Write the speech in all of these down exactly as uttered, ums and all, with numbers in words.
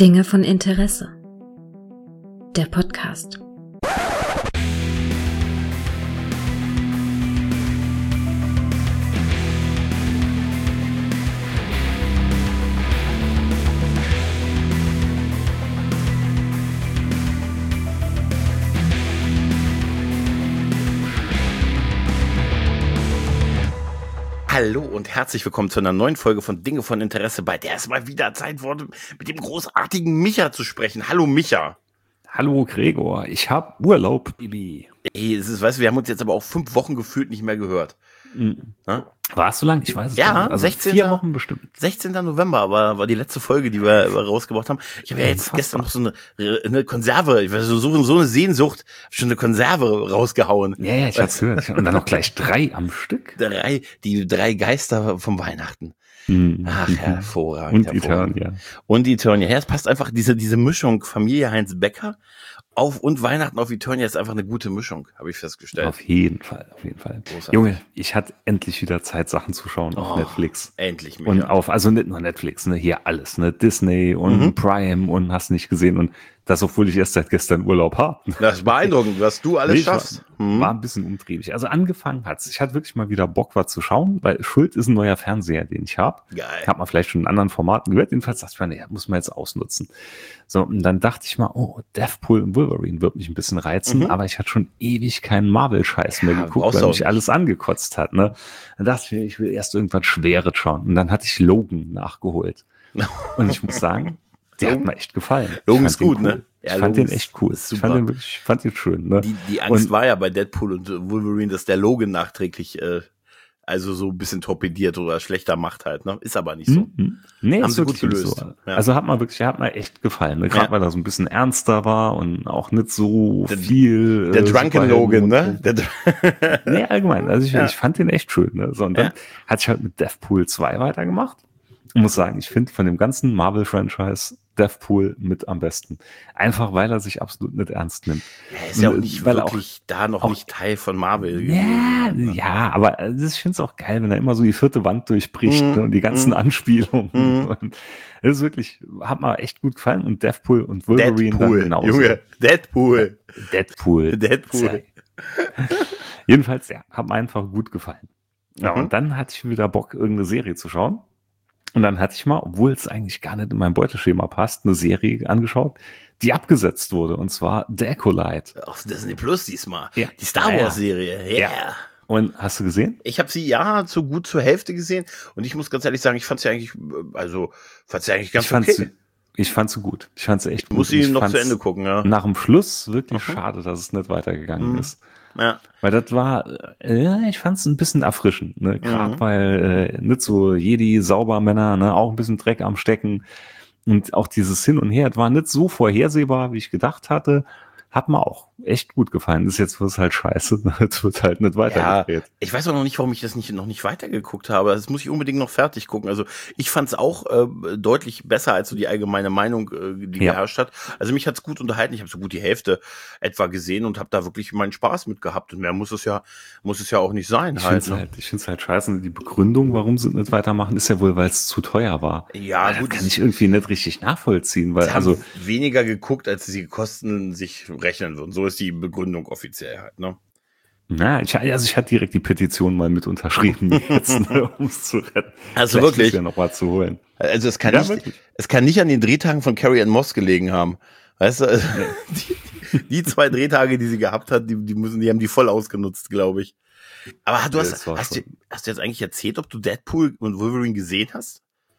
Dinge von Interesse. Der Podcast. Hallo und herzlich willkommen zu einer neuen Folge von Dinge von Interesse, bei der es mal wieder Zeit wurde, mit dem großartigen Micha zu sprechen. Hallo Micha. Hallo Gregor, ich hab Urlaub, Baby. Ey, es ist, weißt du, wir haben uns jetzt aber auch fünf Wochen gefühlt nicht mehr gehört. Mhm. War es so lang? Ich weiß es ja, gar nicht. Also sechzehnten vier Wochen bestimmt. sechzehnten November war, war die letzte Folge, die wir rausgebracht haben. Ich habe ja jetzt Unfassbar. gestern noch so eine, eine Konserve, ich weiß, so, so eine Sehnsucht, schon eine Konserve rausgehauen. Ja, ja, ich hab's gehört. Und dann noch gleich drei am Stück. Drei, die drei Geister vom Weihnachten. Mhm. Ach, hervorragend. Und hervorragend. Eternia. Und Eternia. Ja, es passt einfach, diese, diese Mischung Familie Heinz Becker auf und Weihnachten auf Eternia ist einfach eine gute Mischung, habe ich festgestellt. Auf jeden Fall, auf jeden Fall. Großartig. Junge, ich hatte endlich wieder Zeit, Sachen zu schauen auf Oh, Netflix. Endlich Micha. Und auf, also nicht nur Netflix, ne, hier alles, ne, Disney und Mhm. Prime und hast nicht gesehen und das, obwohl ich erst seit gestern Urlaub habe. Das ist beeindruckend, was du alles Nee, ich schaffst. War, Mhm. war ein bisschen umtriebig. Also angefangen hat's. Ich hatte wirklich mal wieder Bock, was zu schauen, weil Schuld ist ein neuer Fernseher, den ich habe. Geil. Hat man vielleicht schon in anderen Formaten gehört. Jedenfalls dachte ich mir, nee, muss man jetzt ausnutzen. So, und dann dachte ich mal, oh, Deathpool und Wolverine wird mich ein bisschen reizen, Mhm. aber ich hatte schon ewig keinen Marvel-Scheiß mehr Ja, geguckt, brauchst du weil auch mich nicht. alles angekotzt hat. Ne? Dann dachte ich mir, ich will erst irgendwas Schweres schauen. Und dann hatte ich Logan nachgeholt. Und ich muss sagen, der hat Logan- mir echt gefallen. Logan Ich ist fand den gut, ne? cool. Ja, Ich fand Logan den echt ist- cool. ist Ich fand super. den wirklich, ich fand den schön. Ne? Die, die Angst Und- war ja bei Deadpool und Wolverine, dass der Logan nachträglich äh, also so ein bisschen torpediert oder schlechter macht halt, ne? Ist aber nicht so. Mhm. Nee, Haben ist sie gut wirklich nicht gelöst. So. Ja. Also hat mir wirklich, hat mir echt gefallen. Ne? Gerade Ja. weil er so ein bisschen ernster war und auch nicht so Der- viel. Der äh, Drunken Superhelden- Logan, ne? Der, Nee, allgemein. Also ich, Ja. ich fand den echt schön. Ne? So, und dann Ja. hatte ich halt mit Deathpool zwei weitergemacht. Ich muss sagen, ich finde von dem ganzen Marvel-Franchise Deathpool mit am besten. Einfach weil er sich absolut nicht ernst nimmt. er ist ja auch nicht Weil er wirklich da noch auch- nicht Teil von Marvel Ja, gewesen, ne? ja, aber äh, das- ich finde es auch geil, wenn er immer so die vierte Wand durchbricht Mhm, ne, und die ganzen mhm. Anspielungen. Mhm. Und das ist wirklich, hat mir echt gut gefallen. Und Deathpool und Wolverine dann Deadpool, genauso. Junge, Deadpool. Deadpool. Deadpool. Jedenfalls, ja, hat mir einfach gut gefallen. Ja, Mhm. und dann hatte ich wieder Bock, irgendeine Serie zu schauen. Und dann hatte ich mal, obwohl es eigentlich gar nicht in mein Beuteschema passt, eine Serie angeschaut, die abgesetzt wurde. Und zwar The Acolyte. Auf Disney Plus diesmal. Ja. Die Star Ja, ja. Wars Serie. Yeah. Ja. Und hast du gesehen? Ich habe sie ja so gut zur Hälfte gesehen und ich muss ganz ehrlich sagen, ich fand sie eigentlich, äh, also fand sie eigentlich ganz ich fand okay. sie, ich fand sie gut. Ich fand sie echt gut. Muss sie Ich noch zu fand's Ende gucken, ja. Nach dem Schluss wirklich Mhm. schade, dass es nicht weitergegangen Mhm. ist. Ja. Weil das war, äh, ich fand es ein bisschen erfrischend, ne? Gerade Mhm. weil äh, nicht so Jedi, Saubermänner, ne? Auch ein bisschen Dreck am Stecken. Und auch dieses Hin und Her, das war nicht so vorhersehbar, wie ich gedacht hatte. Hat mir auch echt gut gefallen. Das ist jetzt was halt scheiße. Es wird halt nicht weitergedreht. Ich weiß auch noch nicht, warum ich das nicht, noch nicht weitergeguckt habe. Das muss ich unbedingt noch fertig gucken. Also ich fand es auch äh, deutlich besser als so die allgemeine Meinung, äh, die Ja. geherrscht hat. Also mich hat's gut unterhalten. Ich habe so gut die Hälfte etwa gesehen und habe da wirklich meinen Spaß mit gehabt. Und mehr muss es ja, muss es ja auch nicht sein. Ich finde Halt, es ne? halt, ich find's halt scheiße. Die Begründung, warum sie nicht weitermachen, ist ja wohl, weil es zu teuer war. Ja, Das gut. kann ich irgendwie nicht richtig nachvollziehen, weil Sie haben also weniger geguckt, als die Kosten sich rechnen würden. So ist die Begründung offiziell halt, ne? na, ich, also ich hatte direkt die Petition mal mit unterschrieben, jetzt, ne, um es zu retten. Also Vielleicht wirklich? ist ja noch was zu holen. Also es kann Ja, nicht, wirklich. es kann nicht an den Drehtagen von Carrie Ann Moss gelegen haben. Weißt du, also die, die zwei Drehtage, die sie gehabt hat, die, die müssen, die haben die voll ausgenutzt, glaube ich. Aber du Ja, hast, das war hast, du, schon- hast du jetzt eigentlich erzählt, ob du Deadpool und Wolverine gesehen hast?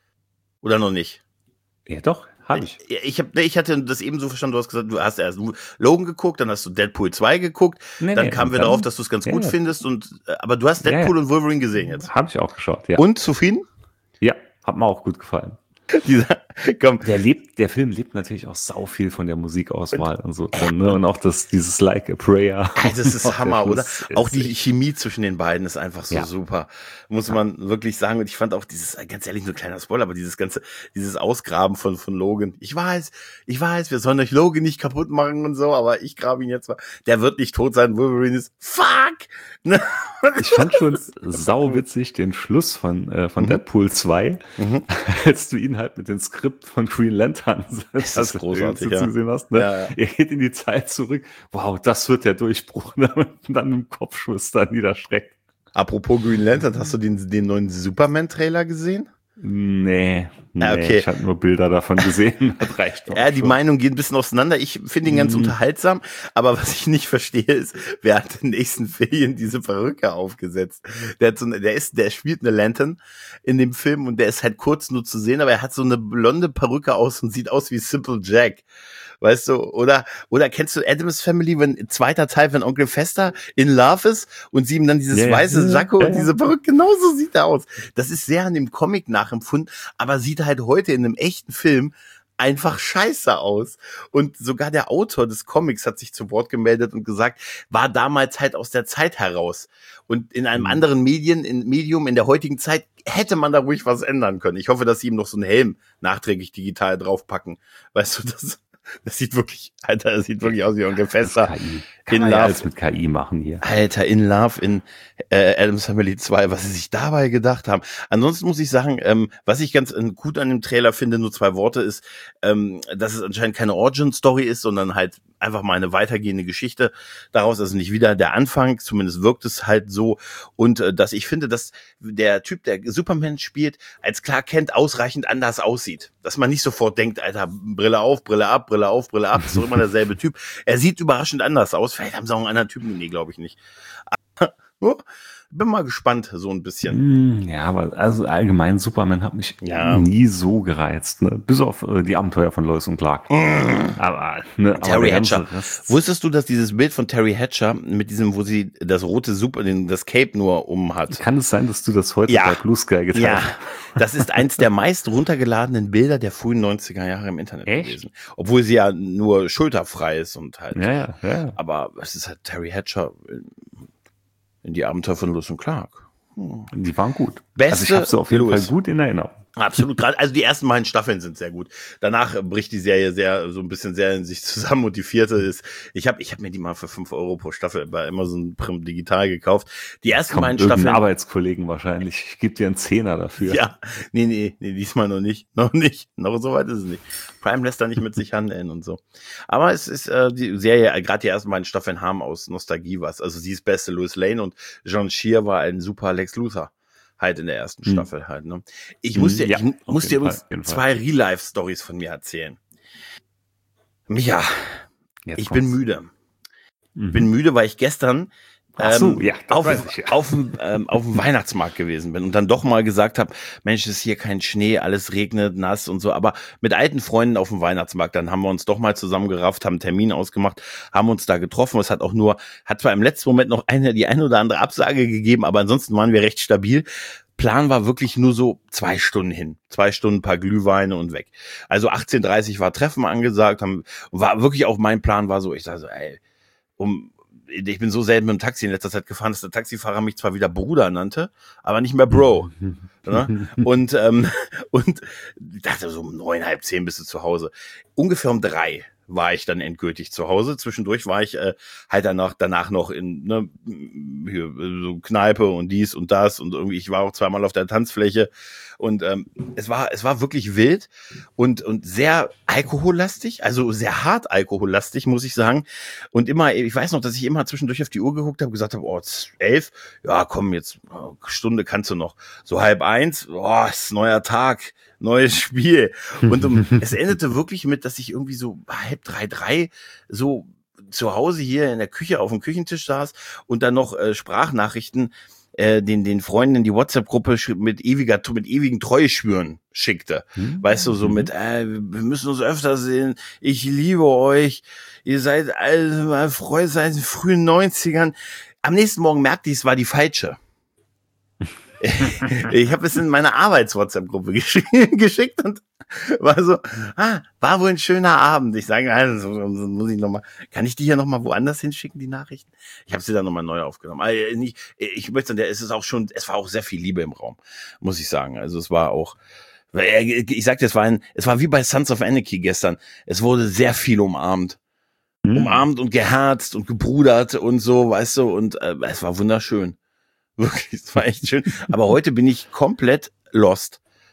Oder noch nicht? Ja, doch, habe ich. Ich, ich, hab, nee, ich hatte das eben so verstanden, du hast gesagt, du hast erst Logan geguckt, dann hast du Deadpool zwei geguckt, Nee, dann nee, kamen wir dann- darauf, dass du es ganz Ja, gut ja. findest, und äh, aber du hast Ja, ja. Deadpool und Wolverine gesehen jetzt. Habe ich auch geschaut, ja. Und zufrieden? Ja, hat mir auch gut gefallen. Dieser, komm, Der lebt, der Film lebt natürlich auch sau viel von der Musikauswahl und so drin, ne? Und auch das, dieses Like a Prayer. also das ist Auch der Hammer, oder? Schluss Auch ist die echt- Chemie zwischen den beiden ist einfach so Ja. super. Muss man wirklich sagen. Und ich fand auch dieses, ganz ehrlich, nur ein kleiner Spoiler, aber dieses ganze, dieses Ausgraben von, von Logan. Ich weiß, ich weiß, wir sollen euch Logan nicht kaputt machen und so, aber ich grabe ihn jetzt mal. Der wird nicht tot sein. Wolverine ist, fuck! Ne? Ich fand schon sauwitzig den Schluss von, äh, von Mhm. Deadpool zwei, Mhm. als du ihn halt mit den Skripten Skript von Green Lantern. Das ist also, großartig, du ja. gesehen hast, ne? Ja, ja. Er geht in die Zeit zurück. Wow, das wird der Durchbruch. Und dann im Kopfschuss da niederstreckt. Apropos Green Lantern, hast du den, den neuen Superman-Trailer gesehen? Nee, nee, okay. Ich habe nur Bilder davon gesehen. Das reicht doch Ja, die schon. Meinungen gehen ein bisschen auseinander. Ich finde ihn ganz Mhm. unterhaltsam, aber was ich nicht verstehe ist, wer hat den nächsten Film diese Perücke aufgesetzt? Der hat so eine, der ist, der spielt eine Lantern in dem Film und der ist halt kurz nur zu sehen, aber er hat so eine blonde Perücke aus und sieht aus wie Simple Jack. Weißt du, oder, oder kennst du Addams Family, wenn, zweiter Teil, wenn Onkel Fester in Love ist und sie ihm dann dieses Ja, ja. weiße Sakko Ja, und ja. diese Perücke, genauso sieht er aus. Das ist sehr an dem Comic nachempfunden, aber sieht halt heute in einem echten Film einfach scheiße aus. Und sogar der Autor des Comics hat sich zu Wort gemeldet und gesagt, war damals halt aus der Zeit heraus. Und in einem Mhm. anderen Medien, in Medium in der heutigen Zeit hätte man da ruhig was ändern können. Ich hoffe, dass sie ihm noch so einen Helm nachträglich digital draufpacken. Weißt du, das, das sieht wirklich, Alter, das sieht wirklich aus wie Onkel Fester. K I. Kann In man ja Love. alles mit K I machen hier. Alter, in Love in äh, Addams Family zwei, was sie sich dabei gedacht haben. Ansonsten muss ich sagen, ähm, was ich ganz äh, gut an dem Trailer finde, nur zwei Worte, ist, ähm, dass es anscheinend keine Origin-Story ist, sondern halt einfach mal eine weitergehende Geschichte daraus, also nicht wieder der Anfang, zumindest wirkt es halt so. Und äh, dass ich finde, dass der Typ, der Superman spielt, als Clark Kent ausreichend anders aussieht. Dass man nicht sofort denkt, Alter, Brille auf, Brille ab, Brille auf, Brille ab, ist doch immer derselbe Typ. Er sieht überraschend anders aus. Vielleicht haben sie auch einen anderen Typen. Nee, glaube ich nicht. Aber, oh, bin mal gespannt, so ein bisschen. Mm, Ja, aber also allgemein Superman hat mich Ja. nie so gereizt, ne? Bis auf äh, die Abenteuer von Lois und Clark. Aber, ne, aber Terry der ganze Hatcher. Rest- Wusstest du, dass dieses Bild von Terry Hatcher mit diesem, wo sie das rote Super, den, das Cape nur um hat? Kann es sein, dass du das heute Ja. bei Blue Sky geteilt Ja, hast? das ist eins der meist runtergeladenen Bilder der frühen neunziger Jahre im Internet Echt? gewesen. Obwohl sie ja nur schulterfrei ist und halt. Ja, ja, ja. Aber es ist halt Terry Hatcher in, in die Abenteuer von Lewis und Clark. Hm. Die waren gut. Beste also ich habe sie auf jeden Louis. Fall gut in Erinnerung. Absolut, gerade, also die ersten beiden Staffeln sind sehr gut. Danach bricht die Serie sehr, so ein bisschen sehr in sich zusammen und die vierte ist, ich habe ich hab mir die mal für fünf Euro pro Staffel bei Amazon Prime digital gekauft. Die ersten Komm, beiden irgendein Staffeln. Arbeitskollegen wahrscheinlich. Ich gebe dir einen Zehner dafür. Ja, nee, nee, nee, diesmal noch nicht. Noch nicht. Noch so weit ist es nicht. Prime lässt da nicht mit sich handeln und so. Aber es ist, äh, die Serie, äh, gerade die ersten beiden Staffeln haben aus Nostalgie was. Also sie ist beste Lois Lane und John Shear war ein super Lex Luthor. Halt in der ersten Hm. Staffel halt, ne? Ich Hm, muss dir, ja, ich auf muss dir jeden übrigens Fall, auf jeden Fall. zwei Real-Life-Stories von mir erzählen. Micha, Jetzt ich bin kommt's. müde. Mhm. Bin müde, weil ich gestern Ach so, ähm, ja, das auf, weiß ich ja. auf, dem, ähm, auf dem Weihnachtsmarkt gewesen bin und dann doch mal gesagt habe, Mensch, es ist hier kein Schnee, alles regnet, nass und so, aber mit alten Freunden auf dem Weihnachtsmarkt, dann haben wir uns doch mal zusammengerafft, haben einen Termin ausgemacht, haben uns da getroffen. Es hat auch nur, hat zwar im letzten Moment noch eine, die eine oder andere Absage gegeben, aber ansonsten waren wir recht stabil. Plan war wirklich nur so zwei Stunden hin. Zwei Stunden, ein paar Glühweine und weg. Also achtzehn Uhr dreißig war Treffen angesagt, haben, war wirklich auch mein Plan war so, ich sage so, ey, um, ich bin so selten mit dem Taxi in letzter Zeit gefahren, dass der Taxifahrer mich zwar wieder Bruder nannte, aber nicht mehr Bro. Ne? Und, ähm, und ich dachte so um neun, halb zehn bist du zu Hause. Ungefähr um drei war ich dann endgültig zu Hause. Zwischendurch war ich äh, halt danach, danach noch in ne, hier, so Kneipe und dies und das und irgendwie, ich war auch zweimal auf der Tanzfläche und ähm, es war es war wirklich wild und und sehr alkohollastig, also sehr hart alkohollastig, muss ich sagen. Und immer, ich weiß noch, dass ich immer zwischendurch auf die Uhr geguckt habe, gesagt habe, oh, elf, ja komm, jetzt oh, Stunde kannst du noch. So halb eins, oh, ist neuer Tag, neues Spiel. Und um, es endete wirklich mit, dass ich irgendwie so halb drei, drei so zu Hause hier in der Küche auf dem Küchentisch saß und dann noch äh, Sprachnachrichten äh, den den Freunden in die WhatsApp-Gruppe mit ewiger mit ewigen Treueschwüren schickte. Hm. Weißt du, so mit, äh, wir müssen uns öfter sehen, ich liebe euch, ihr seid alle mal Freunde seit den frühen neunzigern. Am nächsten Morgen merkte ich, es war die falsche. Ich habe es in meine Arbeits-WhatsApp-Gruppe gesch- geschickt und war so, ah, war wohl ein schöner Abend. Ich sage, also, muss ich noch mal, kann ich die hier noch mal woanders hinschicken, die Nachrichten? Ich habe sie dann noch mal neu aufgenommen. Also, nicht, ich möchte sagen, es ist auch schon, es war auch sehr viel Liebe im Raum, muss ich sagen. Also es war auch, ich sagte, es war ein, es war wie bei Sons of Anarchy gestern. Es wurde sehr viel umarmt. Hm. Umarmt und geherzt und gebrudert und so, weißt du, und äh, es war wunderschön. Wirklich, es war echt schön. Aber heute bin ich komplett lost.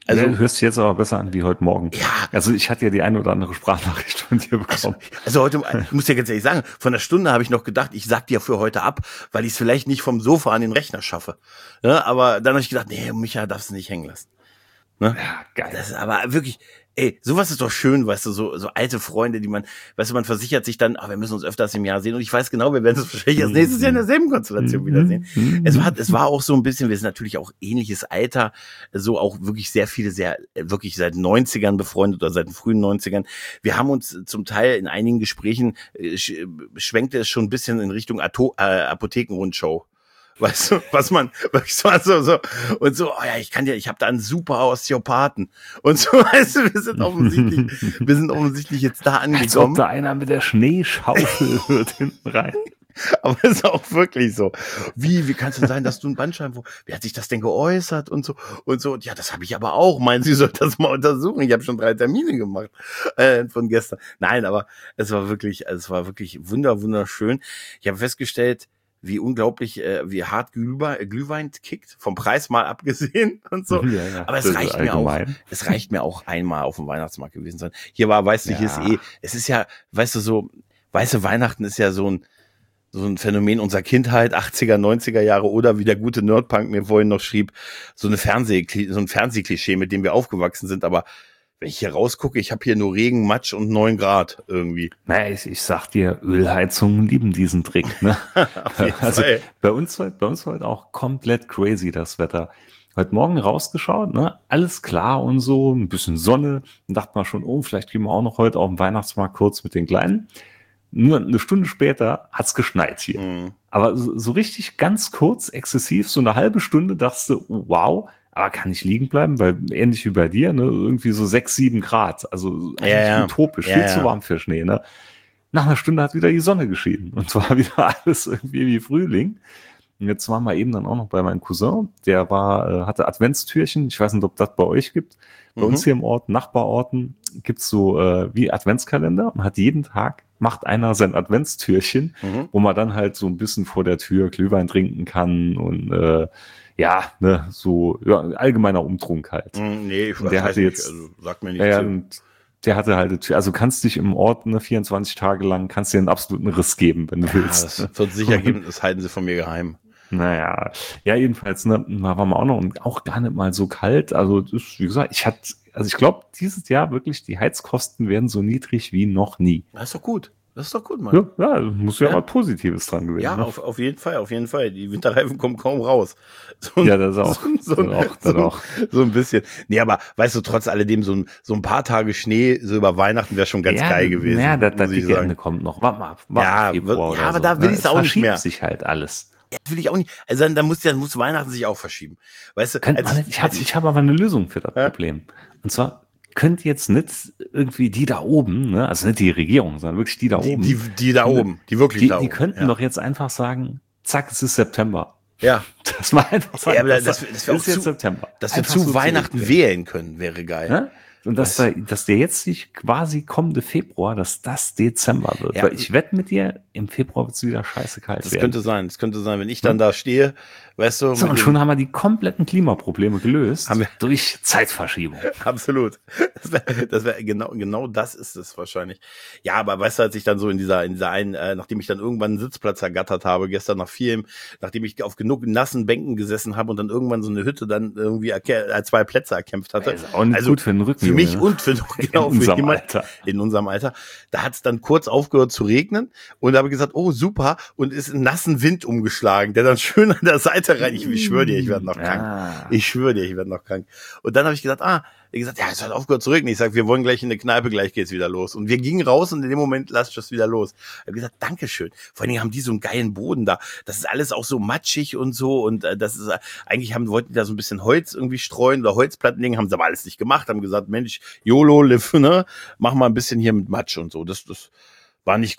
Also ja, du hörst dich jetzt aber besser an wie heute Morgen. Ja. Also ich hatte ja die eine oder andere Sprachnachricht von dir bekommen. Also, also heute, ich muss ja ganz ehrlich sagen, von der Stunde habe ich noch gedacht, ich sag dir für heute ab, weil ich es vielleicht nicht vom Sofa an den Rechner schaffe. Ja, aber dann habe ich gedacht, nee, Micha darfst du nicht hängen lassen. Ne? Ja, geil. Das ist aber wirklich, ey, sowas ist doch schön, weißt du, so, so alte Freunde, die man, weißt du, man versichert sich dann, ach, wir müssen uns öfters im Jahr sehen und ich weiß genau, wir werden uns wahrscheinlich erst nächstes Jahr in derselben Konstellation wiedersehen. Es war, es war auch so ein bisschen, wir sind natürlich auch ähnliches Alter, so auch wirklich sehr viele, sehr, wirklich seit neunzigern befreundet oder seit den frühen neunzigern. Wir haben uns zum Teil in einigen Gesprächen, äh, schwenkte es schon ein bisschen in Richtung Ato- äh, Apothekenrundschau. Weißt du, was man, weißt du, so, so, und so, oh ja, ich kann dir, ich habe da einen super Osteopathen. Und so, weißt du, wir sind offensichtlich, wir sind offensichtlich jetzt da angekommen. Als ob da einer mit der Schneeschaufel wird hinten rein. Aber es ist auch wirklich so. Wie, wie kann es denn sein, dass du einen Bandscheiben, wie hat sich das denn geäußert und so, und so, ja, das habe ich aber auch. Meinen Sie, soll das mal untersuchen? Ich habe schon drei Termine gemacht, äh, von gestern. Nein, aber es war wirklich, es war wirklich wunder, wunderschön. Ich habe festgestellt, wie unglaublich, äh, wie hart Glühwein, Glühwein kickt, vom Preis mal abgesehen und so. Ja, ja, aber es reicht mir auch, es reicht mir auch einmal auf dem Weihnachtsmarkt gewesen sein. Hier war, weißt du, ja. Hier ist eh, es ist ja, weißt du, so, weiße Weihnachten ist ja so ein, so ein Phänomen unserer Kindheit, achtziger, neunziger Jahre oder wie der gute Nerdpunk mir vorhin noch schrieb, so eine Fernseh, so ein Fernsehklischee, mit dem wir aufgewachsen sind, aber wenn ich hier rausgucke, ich habe hier nur Regen, Matsch und neun Grad irgendwie. Naja, ich, ich sag dir, Ölheizungen lieben diesen Trick, ne? Also Fall. bei uns bei uns heute auch komplett crazy das Wetter. Heute Morgen rausgeschaut, ne? Alles klar und so, ein bisschen Sonne. Dann dachte man schon, oh, vielleicht gehen wir auch noch heute auf den Weihnachtsmarkt kurz mit den Kleinen. Nur eine Stunde später hat's geschneit hier. Mhm. Aber so, so richtig ganz kurz, exzessiv, so eine halbe Stunde dachte du, wow, aber kann ich liegen bleiben, weil ähnlich wie bei dir, ne, irgendwie so sechs, sieben Grad, also eigentlich ja, ja. utopisch, ja, viel ja. zu warm für Schnee, ne. Nach einer Stunde hat wieder die Sonne geschienen und zwar wieder alles irgendwie wie Frühling. Und jetzt waren wir eben dann auch noch bei meinem Cousin, der war, hatte Adventstürchen, ich weiß nicht, ob das bei euch gibt. Bei mhm. uns hier im Ort, Nachbarorten, gibt's so äh, wie Adventskalender und hat jeden Tag, macht einer sein Adventstürchen, mhm. wo man dann halt so ein bisschen vor der Tür Glühwein trinken kann und äh, ja, ne, so ja, allgemeiner Umtrunk halt. Mm, nee, ich und der hatte nicht, jetzt, also, sagt mir nicht ja, und der hatte halt, also kannst dich im Ort ne, vierundzwanzig Tage lang, kannst dir einen absoluten Riss geben, wenn du ja, willst. Das wird sicher geben, das halten sie von mir geheim. Naja, ja, jedenfalls, ne, da waren wir auch noch und auch gar nicht mal so kalt. Also, das, wie gesagt, ich hatte, also ich glaube, dieses Jahr wirklich, die Heizkosten werden so niedrig wie noch nie. Das ist doch gut. Das ist doch gut, Mann. Ja, ja muss ja, ja mal Positives dran gewesen. Ja, ne? auf, auf jeden Fall, auf jeden Fall. Die Winterreifen kommen kaum raus. So ein, ja, das auch. So, so, das auch, das so, auch. so ein bisschen. Nee, aber weißt du, trotz alledem, so ein, so ein paar Tage Schnee, so über Weihnachten wäre schon ganz ja, geil gewesen. Ja, das, das die Ende kommt noch. Warte mal, warte ja, Februar ja, aber so. da will ich es auch nicht mehr. Es sich halt alles. Ja, will ich auch nicht. Also dann, dann muss ja, muss Weihnachten sich auch verschieben. Weißt du? Könnt, als, ich habe ich hab aber eine Lösung für das ja? Problem. Und zwar könnt jetzt nicht irgendwie die da oben, ne, also nicht die Regierung, sondern wirklich die da die, oben. Die, die da oben, die wirklich die, da oben. Die könnten ja. doch jetzt einfach sagen, zack, es ist September. Ja. Das war einfach sagen, ja, aber das, das, das, das wäre auch ist jetzt zu, September. Dass wir zu Weihnachten wählen können, wäre geil. Ja? Und dass, da, dass der jetzt nicht quasi kommende Februar, dass das Dezember wird. Ja. Weil ich wette mit dir, im Februar wird es wieder scheiße kalt das werden. Das könnte sein, das könnte sein, wenn ich dann hm? da stehe, weißt du. So, und schon haben wir die kompletten Klimaprobleme gelöst haben wir durch Zeitverschiebung. Absolut. Das wäre, das wäre genau, genau das ist es wahrscheinlich. Ja, aber weißt du, als ich dann so in dieser, in dieser einen, äh, nachdem ich dann irgendwann einen Sitzplatz ergattert habe, gestern nach vielem, nachdem ich auf genug nassen Bänken gesessen habe und dann irgendwann so eine Hütte dann irgendwie äh, zwei Plätze erkämpft hatte. Das ist auch nicht also gut für den Rücken. Für mich ne? und für, genau, in für unserem jemand, Alter. In unserem Alter. Da hat es dann kurz aufgehört zu regnen und da habe ich gesagt, oh super, und ist in nassen Wind umgeschlagen, der dann schön an der Seite rein. Ich, ich schwöre dir, ich werde noch krank. Ja. Ich schwöre dir, ich werde noch krank. Und dann habe ich gesagt, ah, wie gesagt, ja, es hat aufgehört zu regnen. Ich sage, wir wollen gleich in eine Kneipe, gleich geht's wieder los. Und wir gingen raus und in dem Moment lasst es wieder los. Ich habe gesagt, Dankeschön. Vor allen Dingen haben die so einen geilen Boden da. Das ist alles auch so matschig und so. Und äh, das ist, äh, eigentlich haben, wollten die da so ein bisschen Holz irgendwie streuen oder Holzplatten legen, haben sie aber alles nicht gemacht, haben gesagt, Mensch, YOLO, live, ne? Mach mal ein bisschen hier mit Matsch und so. Das, das war nicht gut.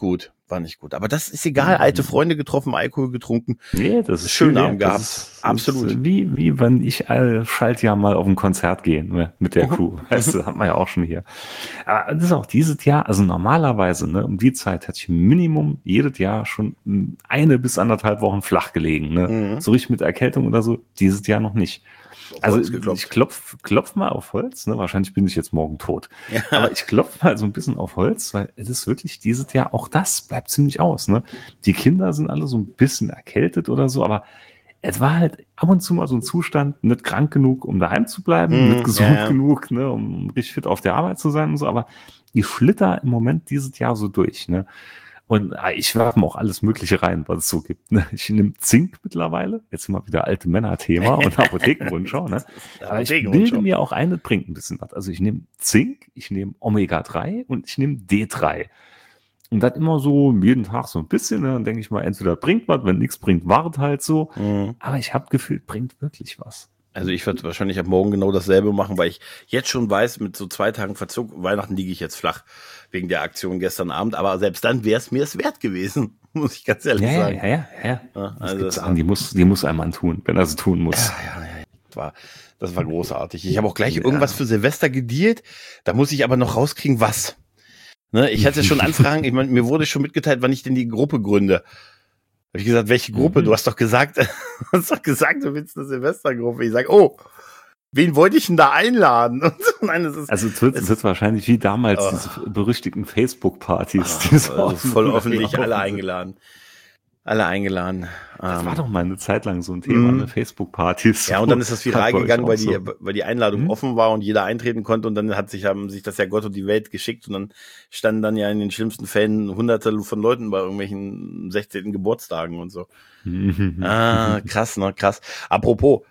war nicht gut. Aber das ist egal, alte Freunde getroffen, Alkohol getrunken. Nee, das ist schön schön Abend gehabt. Das ist, Absolut. Das ist wie, wie wenn ich äh, Schaltjahr mal auf ein Konzert gehe, ne, mit der Crew. Weißt du, hat man ja auch schon hier. Aber das ist auch dieses Jahr, also normalerweise, ne, um die Zeit hatte ich Minimum jedes Jahr schon eine bis anderthalb Wochen flach gelegen, ne. Mhm. So richtig mit Erkältung oder so, dieses Jahr noch nicht. Also ich klopf, klopf mal auf Holz, ne? Wahrscheinlich bin ich jetzt morgen tot. Ja. Aber ich klopf mal so ein bisschen auf Holz, weil es ist wirklich dieses Jahr, auch das bleibt ziemlich aus. Ne? Die Kinder sind alle so ein bisschen erkältet oder so, aber es war halt ab und zu mal so ein Zustand, nicht krank genug, um daheim zu bleiben, mm, nicht gesund ja. genug, ne, um richtig fit auf der Arbeit zu sein und so, aber ich flitter im Moment dieses Jahr so durch. Ne? Und ich werfe mir auch alles Mögliche rein, was es so gibt. Ne? Ich nehme Zink mittlerweile, jetzt mal wieder alte Männer-Thema und Apothekenrundschau. Ne? Aber ich bilde mir auch ein, das bringt ein bisschen was. Also ich nehme Zink, ich nehme Omega drei und ich nehme D drei. Und das immer so jeden Tag so ein bisschen. Ne? Dann denke ich mal, entweder bringt was, wenn nichts bringt, wartet halt so. Mhm. Aber ich habe gefühlt, bringt wirklich was. Also ich werde wahrscheinlich ab morgen genau dasselbe machen, weil ich jetzt schon weiß, mit so zwei Tagen Verzug, Weihnachten liege ich jetzt flach wegen der Aktion gestern Abend, aber selbst dann wäre es mir es wert gewesen, muss ich ganz ehrlich ja, sagen. Ja, ja, ja. ja. Also das Sachen, die muss, die muss ein Mann tun, wenn er sie tun muss. Ja, ja, ja. Das war, das war großartig. Ich habe auch gleich ja. irgendwas für Silvester gedealt, da muss ich aber noch rauskriegen, was. Ne, ich hatte schon Anfragen, ich meine, mir wurde schon mitgeteilt, wann ich denn die Gruppe gründe. Habe ich gesagt, welche Gruppe? Mhm. Du hast doch gesagt, du hast doch gesagt, du willst eine Silvestergruppe. Ich sage, oh, wen wollte ich denn da einladen? Und so, nein, das ist, also es wird, es wird wahrscheinlich wie damals oh. diese berüchtigten Facebook-Partys. Oh, so also voll öffentlich alle eingeladen. Alle eingeladen. Das um, war doch mal eine Zeit lang so ein Thema, ne? Facebook-Partys. Ja, und dann ist das viral gegangen, weil die, so. weil die Einladung hm? offen war und jeder eintreten konnte und dann hat sich, haben sich das ja Gott und die Welt geschickt und dann standen dann ja in den schlimmsten Fällen hunderte von Leuten bei irgendwelchen sechzehnten Geburtstagen und so. ah, krass, ne, krass. Apropos,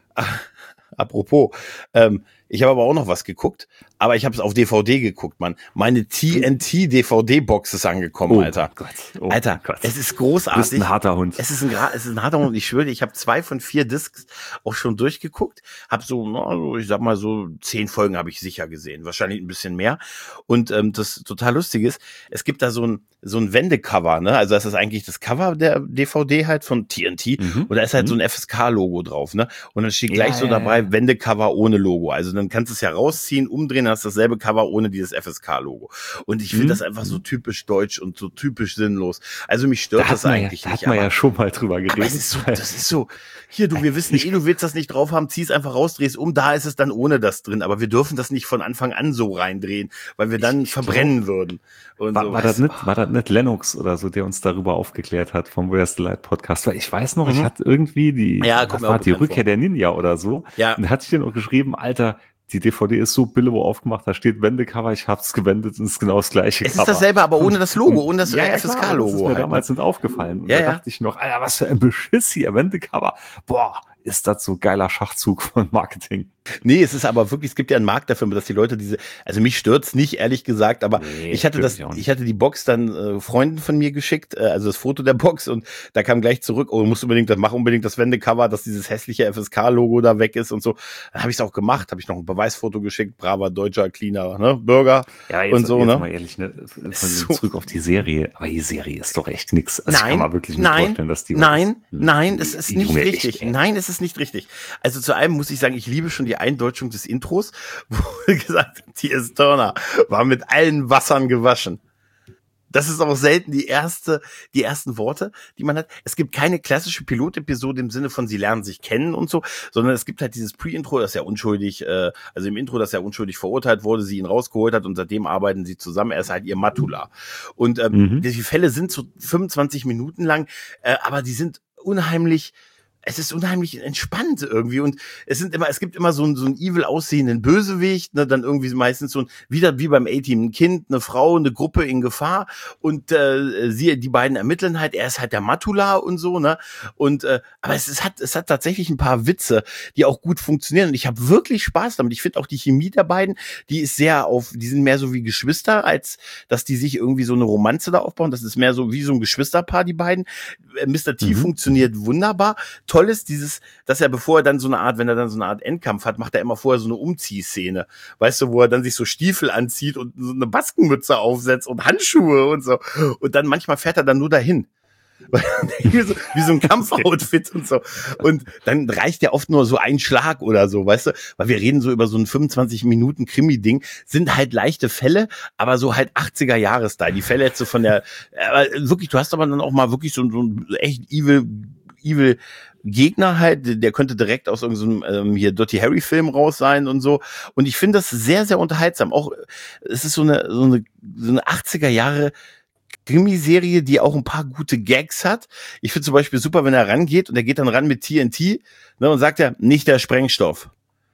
apropos, ähm, ich habe aber auch noch was geguckt, aber ich habe es auf D V D geguckt, Mann. Meine T N T-D V D-Box ist angekommen, oh Alter. Gott. Oh Alter, Gott. Es ist großartig. Du bist ein harter Hund. Es ist ein, es ist ein harter Hund. Ich schwöre, ich habe zwei von vier Discs auch schon durchgeguckt. Hab so, na, ich sag mal so zehn Folgen habe ich sicher gesehen, wahrscheinlich ein bisschen mehr. Und ähm, das total Lustige ist, es gibt da so ein so ein Wendecover, ne? Also das ist eigentlich das Cover der D V D halt von T N T mhm. und da ist halt mhm. so ein F S K-Logo drauf, ne? Und dann steht gleich ja, so dabei ja. Wendecover ohne Logo. Also dann kannst du es ja rausziehen, umdrehen, dann hast du dasselbe Cover ohne dieses F S K-Logo. Und ich finde mhm. das einfach so typisch deutsch und so typisch sinnlos. Also mich stört da das eigentlich ja, da nicht. Da hat man ja schon mal drüber geredet. Das ist so, das ist so, hier, du, wir wissen eh, du willst das nicht drauf haben, zieh es einfach raus, dreh es um, da ist es dann ohne das drin. Aber wir dürfen das nicht von Anfang an so reindrehen, weil wir dann ich, verbrennen ich glaub, würden. Und war, so, war, das nicht, war das nicht Lennox oder so, der uns darüber aufgeklärt hat vom Where's the Light Podcast? Weil ich weiß noch, mhm. ich hatte irgendwie die, ja, das war die Rückkehr vor. der Ninja oder so. Ja. Und da hatte ich dann auch geschrieben, Alter, die D V D ist so billow aufgemacht, da steht Wendecover, ich hab's gewendet und es ist genau das gleiche Es Cover. ist dasselbe, aber ohne das Logo, ohne das ja, F S K-Logo. Das ist mir halt. damals nicht aufgefallen. Und ja, da ja. dachte ich noch, Alter, was für ein Beschiss hier, Wendecover. Boah, ist das so geiler Schachzug von Marketing. Nee, es ist aber wirklich, es gibt ja einen Markt dafür, dass die Leute diese, also mich stört's nicht, ehrlich gesagt, aber nee, ich hatte das, ich hatte die Box dann äh, Freunden von mir geschickt, äh, also das Foto der Box und da kam gleich zurück, oh, du musst unbedingt, das mach unbedingt das Wendecover, dass dieses hässliche F S K-Logo da weg ist und so. Dann habe ich es auch gemacht, habe ich noch ein Beweisfoto geschickt, braver deutscher, cleaner, ne, Bürger ja, jetzt, und so, jetzt ne. Mal ehrlich, ne, so. Zurück auf die Serie, aber die Serie ist doch echt nix. Also nein, kann man wirklich nicht nein, vorstellen, dass die nein, nein, es ist nicht Junge, richtig. Echt, nein, es ist nicht richtig. Also zu einem muss ich sagen, ich liebe schon die Eindeutschung des Intros, wo gesagt, T S Turner war mit allen Wassern gewaschen. Das ist auch selten die erste, die ersten Worte, die man hat. Es gibt keine klassische Pilotepisode im Sinne von sie lernen sich kennen und so, sondern es gibt halt dieses Pre-Intro, das ja unschuldig, äh, also im Intro, das ja unschuldig verurteilt wurde, sie ihn rausgeholt hat und seitdem arbeiten sie zusammen. Er ist halt ihr Matula. Und ähm, mhm. die Fälle sind so fünfundzwanzig Minuten lang, äh, aber die sind unheimlich. Es ist unheimlich entspannt irgendwie und es sind immer, es gibt immer so einen, so einen evil aussehenden Bösewicht, ne, dann irgendwie meistens so ein, wieder wie beim A-Team, ein Kind, eine Frau, eine Gruppe in Gefahr und äh, sie, die beiden ermitteln halt, er ist halt der Matula und so, ne, und äh, aber es, es hat, es hat tatsächlich ein paar Witze, die auch gut funktionieren und ich habe wirklich Spaß damit. Ich finde auch die Chemie der beiden, die ist sehr auf, die sind mehr so wie Geschwister, als dass die sich irgendwie so eine Romanze da aufbauen. Das ist mehr so wie so ein Geschwisterpaar, die beiden. Mister T mhm. funktioniert wunderbar. Toll toll ist, dieses, dass er, bevor er dann so eine Art, wenn er dann so eine Art Endkampf hat, macht er immer vorher so eine Umziehszene. Weißt du, wo er dann sich so Stiefel anzieht und so eine Baskenmütze aufsetzt und Handschuhe und so. Und dann manchmal fährt er dann nur dahin. wie, so, wie so ein Kampfoutfit und so. Und dann reicht ja oft nur so ein Schlag oder so, weißt du? Weil wir reden so über so ein fünfundzwanzig Minuten Krimi-Ding. Sind halt leichte Fälle, aber so halt achtziger-Jahres-Style. Die Fälle jetzt so von der, äh, wirklich, du hast aber dann auch mal wirklich so, so ein echt evil, evil Gegner halt, der könnte direkt aus irgendeinem ähm, hier Dirty Harry Film raus sein und so. Und ich finde das sehr, sehr unterhaltsam. Auch, es ist so eine, so eine, so eine achtziger Jahre Krimiserie, die auch ein paar gute Gags hat. Ich finde zum Beispiel super, wenn er rangeht und er geht dann ran mit T N T, ne, und sagt ja, nicht der Sprengstoff.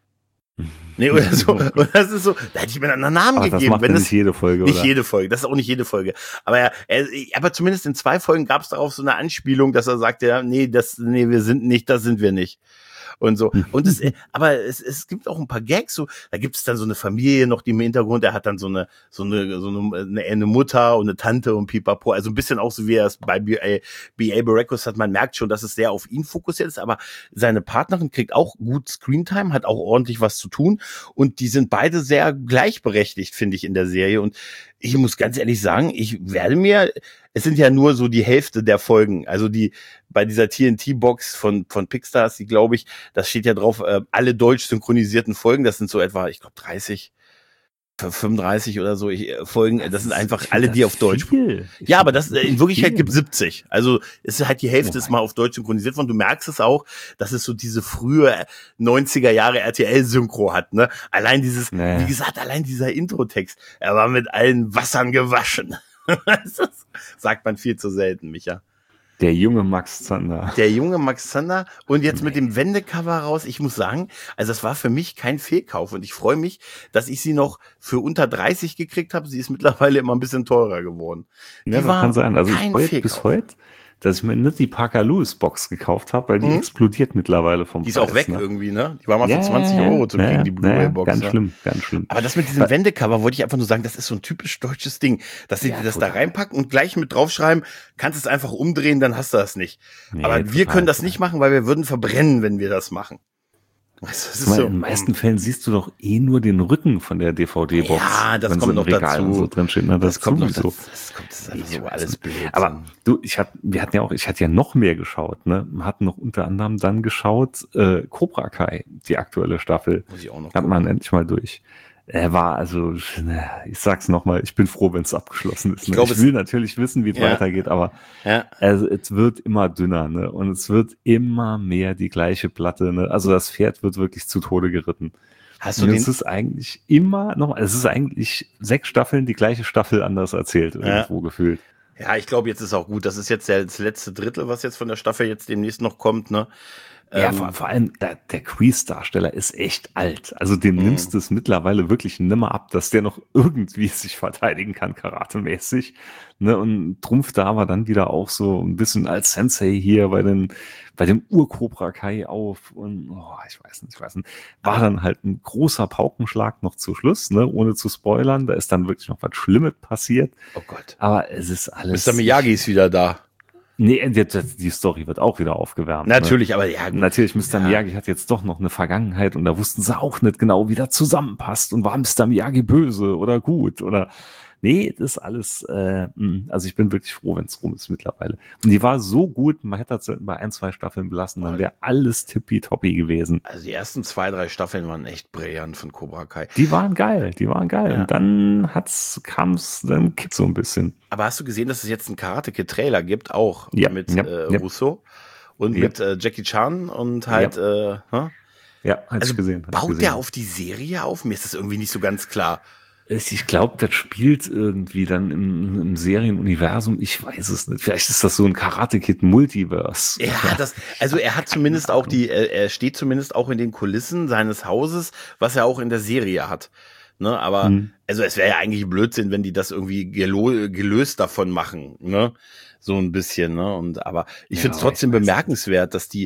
Nee, oder so. Und das ist so, da hätte ich mir dann einen Namen Ach, gegeben. Das macht wenn ja das, nicht jede Folge, Nicht oder? jede Folge, das ist auch nicht jede Folge. Aber er, er aber zumindest in zwei Folgen gab es darauf so eine Anspielung, dass er sagt, ja, nee, das, nee, wir sind nicht, das sind wir nicht. Und so. Und es, aber es, es gibt auch ein paar Gags, so, da gibt es dann so eine Familie noch, die im Hintergrund, er hat dann so eine, so eine, so eine, eine Mutter und eine Tante und pipapo, also ein bisschen auch so, wie er es bei B A, B A Baracus hat, man merkt schon, dass es sehr auf ihn fokussiert ist, aber seine Partnerin kriegt auch gut Screentime, hat auch ordentlich was zu tun und die sind beide sehr gleichberechtigt, finde ich, in der Serie und ich muss ganz ehrlich sagen, ich werde mir, es sind ja nur so die Hälfte der Folgen, also die bei dieser T N T-Box von von Pixstars, die glaube ich, das steht ja drauf, äh, alle deutsch synchronisierten Folgen, das sind so etwa, ich glaube dreißig, fünfunddreißig oder so ich, äh, Folgen, das, das sind einfach alle, die auf Deutsch. Viel. Ja, aber das äh, in Wirklichkeit gibt siebzig. Also es ist halt die Hälfte oh ist mal auf Deutsch synchronisiert worden. Du merkst es auch, dass es so diese frühe neunziger Jahre R T L-Synchro hat, ne? Allein dieses, naja. Wie gesagt, allein dieser Intro-Text, er war mit allen Wassern gewaschen. Das sagt man viel zu selten, Micha. Der junge Max Zander. Der junge Max Zander und jetzt nee. mit dem Wendecover raus. Ich muss sagen, also das war für mich kein Fehlkauf und ich freue mich, dass ich sie noch für unter dreißig gekriegt habe. Sie ist mittlerweile immer ein bisschen teurer geworden. Ja, das kann sein. Also ich freue bis heute, dass ich mir nicht die Parker Lewis Box gekauft habe, weil die mhm. explodiert mittlerweile vom Die ist Preis, auch weg ne? irgendwie, ne? Die war mal ja, für zwanzig Euro zu kriegen, ja, die Blu-ray-Box. Ganz ja. schlimm, ganz schlimm. Aber das mit diesem Wendecover wollte ich einfach nur sagen, das ist so ein typisch deutsches Ding, dass sie ja, das total. da reinpacken und gleich mit draufschreiben, kannst es einfach umdrehen, dann hast du das nicht. Nee, Aber total, wir können das total. nicht machen, weil wir würden verbrennen, wenn wir das machen. Weißt du, das ist meine, so, in den meisten Fällen siehst du doch eh nur den Rücken von der D V D-Box. Ja, das kommt noch Regal dazu. So drin steht, ne? Das, das kommt noch dazu. Das kommt das ist einfach so alles blöd. Aber du, ich hab, wir hatten ja auch, ich hatte ja noch mehr geschaut, ne? Wir hatten noch unter anderem dann geschaut, äh, Cobra Kai, die aktuelle Staffel. Muss ich auch noch Hat man endlich mal durch. Er war also, ich sag's nochmal, ich bin froh, wenn es abgeschlossen ist. Ne? Ich, glaub, ich will natürlich wissen, wie es ja. weitergeht, aber ja. also, es wird immer dünner, ne? Und es wird immer mehr die gleiche Platte, ne? Also das Pferd wird wirklich zu Tode geritten. Hast du Und den? Es ist eigentlich immer noch, es ist eigentlich sechs Staffeln, die gleiche Staffel anders erzählt, irgendwo ja. gefühlt. Ja, ich glaube, jetzt ist auch gut. Das ist jetzt das letzte Drittel, was jetzt von der Staffel jetzt demnächst noch kommt, ne? Ja, vor, vor allem der, der Kreese-Darsteller ist echt alt. Also dem mhm. nimmst du es mittlerweile wirklich nimmer ab, dass der noch irgendwie sich verteidigen kann, karatemäßig. Ne, und trumpft da aber dann wieder auch so ein bisschen als Sensei hier bei den bei dem Ur-Cobra Kai auf. Und oh, ich weiß nicht, ich weiß nicht. War dann halt ein großer Paukenschlag noch zu Schluss, ne, ohne zu spoilern. Da ist dann wirklich noch was Schlimmes passiert. Oh Gott. Aber es ist alles. Mister Miyagi ist wieder da. Nee, die, die Story wird auch wieder aufgewärmt. Natürlich, ne? aber ja. Gut. Natürlich, Mister Ja. Miyagi hat jetzt doch noch eine Vergangenheit und da wussten sie auch nicht genau, wie das zusammenpasst und war Mister Miyagi böse oder gut oder nee, das ist alles, äh, also ich bin wirklich froh, wenn es rum ist mittlerweile. Und die war so gut, man hätte das bei ein, zwei Staffeln belassen, dann wäre alles tippitoppi gewesen. Also die ersten zwei, drei Staffeln waren echt brillant von Cobra Kai. Die waren geil, die waren geil. Ja. Und dann kam es, dann kippt so ein bisschen. Aber hast du gesehen, dass es jetzt einen Karate-Kid-Trailer gibt, auch ja, mit ja, äh, ja. Russo und ja. mit äh, Jackie Chan und halt, ja, äh, huh? ja hat also ich gesehen. Hat baut gesehen. der auf die Serie auf? Mir ist das irgendwie nicht so ganz klar. Ich glaube, das spielt irgendwie dann im, im Serienuniversum. Ich weiß es nicht. Vielleicht ist das so ein Karate-Kid-Multiverse. Ja, das, also er hat zumindest auch die, er steht zumindest auch in den Kulissen seines Hauses, was er auch in der Serie hat. Ne, aber, hm. also es wäre ja eigentlich Blödsinn, wenn die das irgendwie gelo- gelöst davon machen, ne? So ein bisschen, ne? Und aber ich ja, finde es trotzdem bemerkenswert, dass die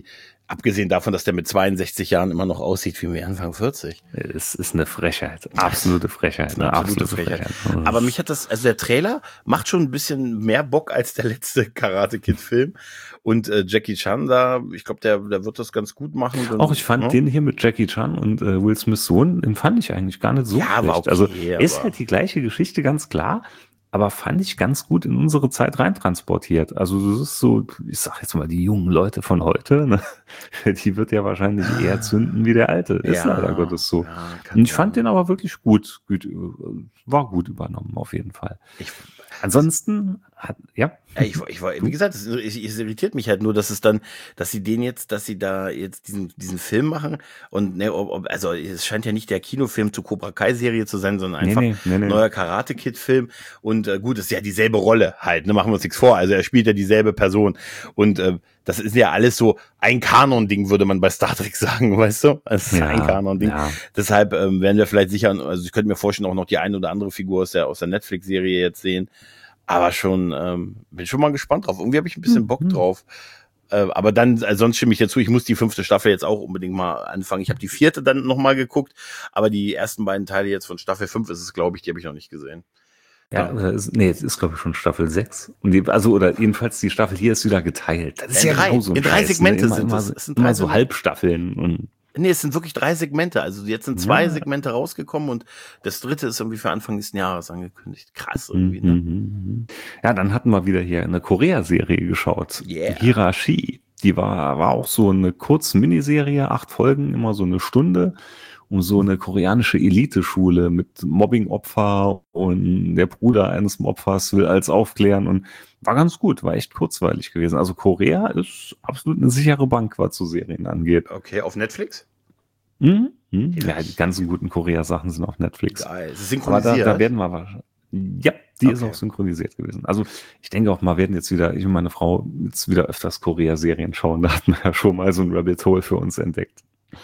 Abgesehen davon, dass der mit zweiundsechzig Jahren immer noch aussieht wie Anfang vierzig. Es ist eine Frechheit. Absolute Frechheit. Eine absolute, absolute Frechheit. Frechheit. Aber mich hat das, also der Trailer macht schon ein bisschen mehr Bock als der letzte Karate Kid Film. Und äh, Jackie Chan da, ich glaube, der, der wird das ganz gut machen. Dann, auch ich fand ja. den hier mit Jackie Chan und äh, Will Smiths Sohn, den fand ich eigentlich gar nicht so ja, schlecht. Aber okay, also aber ist halt die gleiche Geschichte, ganz klar. Aber fand ich ganz gut in unsere Zeit reintransportiert. Also das ist so, ich sag jetzt mal, die jungen Leute von heute, ne? Die wird ja wahrscheinlich eher zünden wie der alte. Ist ja, leider Gottes so. Ja, und ich fand den aber wirklich gut, gut, war gut übernommen auf jeden Fall. Ich, Ansonsten hat, ja. Ja, ich, ich war, wie gesagt, es, es irritiert mich halt nur, dass es dann, dass sie den jetzt, dass sie da jetzt diesen, diesen Film machen und, ne, ob, also, es scheint ja nicht der Kinofilm zur Cobra Kai Serie zu sein, sondern einfach nee, nee, nee, nee. neuer Karate Kid Film und, äh, gut, es ist ja dieselbe Rolle halt, ne, machen wir uns nichts vor, also er spielt ja dieselbe Person und, äh, das ist ja alles so ein Kanon-Ding, würde man bei Star Trek sagen, weißt du? Es ist ja, ein Kanon-Ding. Ja. Deshalb ähm, werden wir vielleicht sicher, also ich könnte mir vorstellen, auch noch die eine oder andere Figur aus der, aus der Netflix-Serie jetzt sehen. Aber schon, ähm, bin schon mal gespannt drauf. Irgendwie habe ich ein bisschen Bock mhm. drauf. Äh, aber dann, also sonst stimme ich dazu, ich muss die fünfte Staffel jetzt auch unbedingt mal anfangen. Ich habe die vierte dann noch mal geguckt, aber die ersten beiden Teile jetzt von Staffel fünf ist es, glaube ich, die habe ich noch nicht gesehen. Ja, ja. Ist, nee, es ist, glaube ich, schon Staffel sechs. Und die, also, oder jedenfalls die Staffel hier ist wieder geteilt. Das ist in ja drei, genauso ein in drei Scheiß, Segmente ne? immer, sind immer, es. Es sind immer drei so Halbstaffeln. Und nee, es sind wirklich drei Segmente. Also jetzt sind zwei ja. Segmente rausgekommen und das dritte ist irgendwie für Anfang nächsten Jahres angekündigt. Krass irgendwie, ne? Mhm. Ja, dann hatten wir wieder hier eine Korea-Serie geschaut. Yeah. Hirashi. Die war, war auch so eine kurze Miniserie, acht Folgen, immer so eine Stunde. Um so eine koreanische Eliteschule mit Mobbing-Opfer und der Bruder eines Opfers will alles aufklären und war ganz gut, war echt kurzweilig gewesen. Also Korea ist absolut eine sichere Bank, was so Serien angeht. Okay, auf Netflix? Mhm. Mhm. Ja, die ganzen guten Korea-Sachen sind auf Netflix. Geil, es ist synchronisiert. Aber da, da werden wir wahrscheinlich. Ja, die okay. ist auch synchronisiert gewesen. Also ich denke auch mal, werden jetzt wieder, ich und meine Frau jetzt wieder öfters Korea-Serien schauen. Da hatten wir ja schon mal so ein Rabbit Hole für uns entdeckt.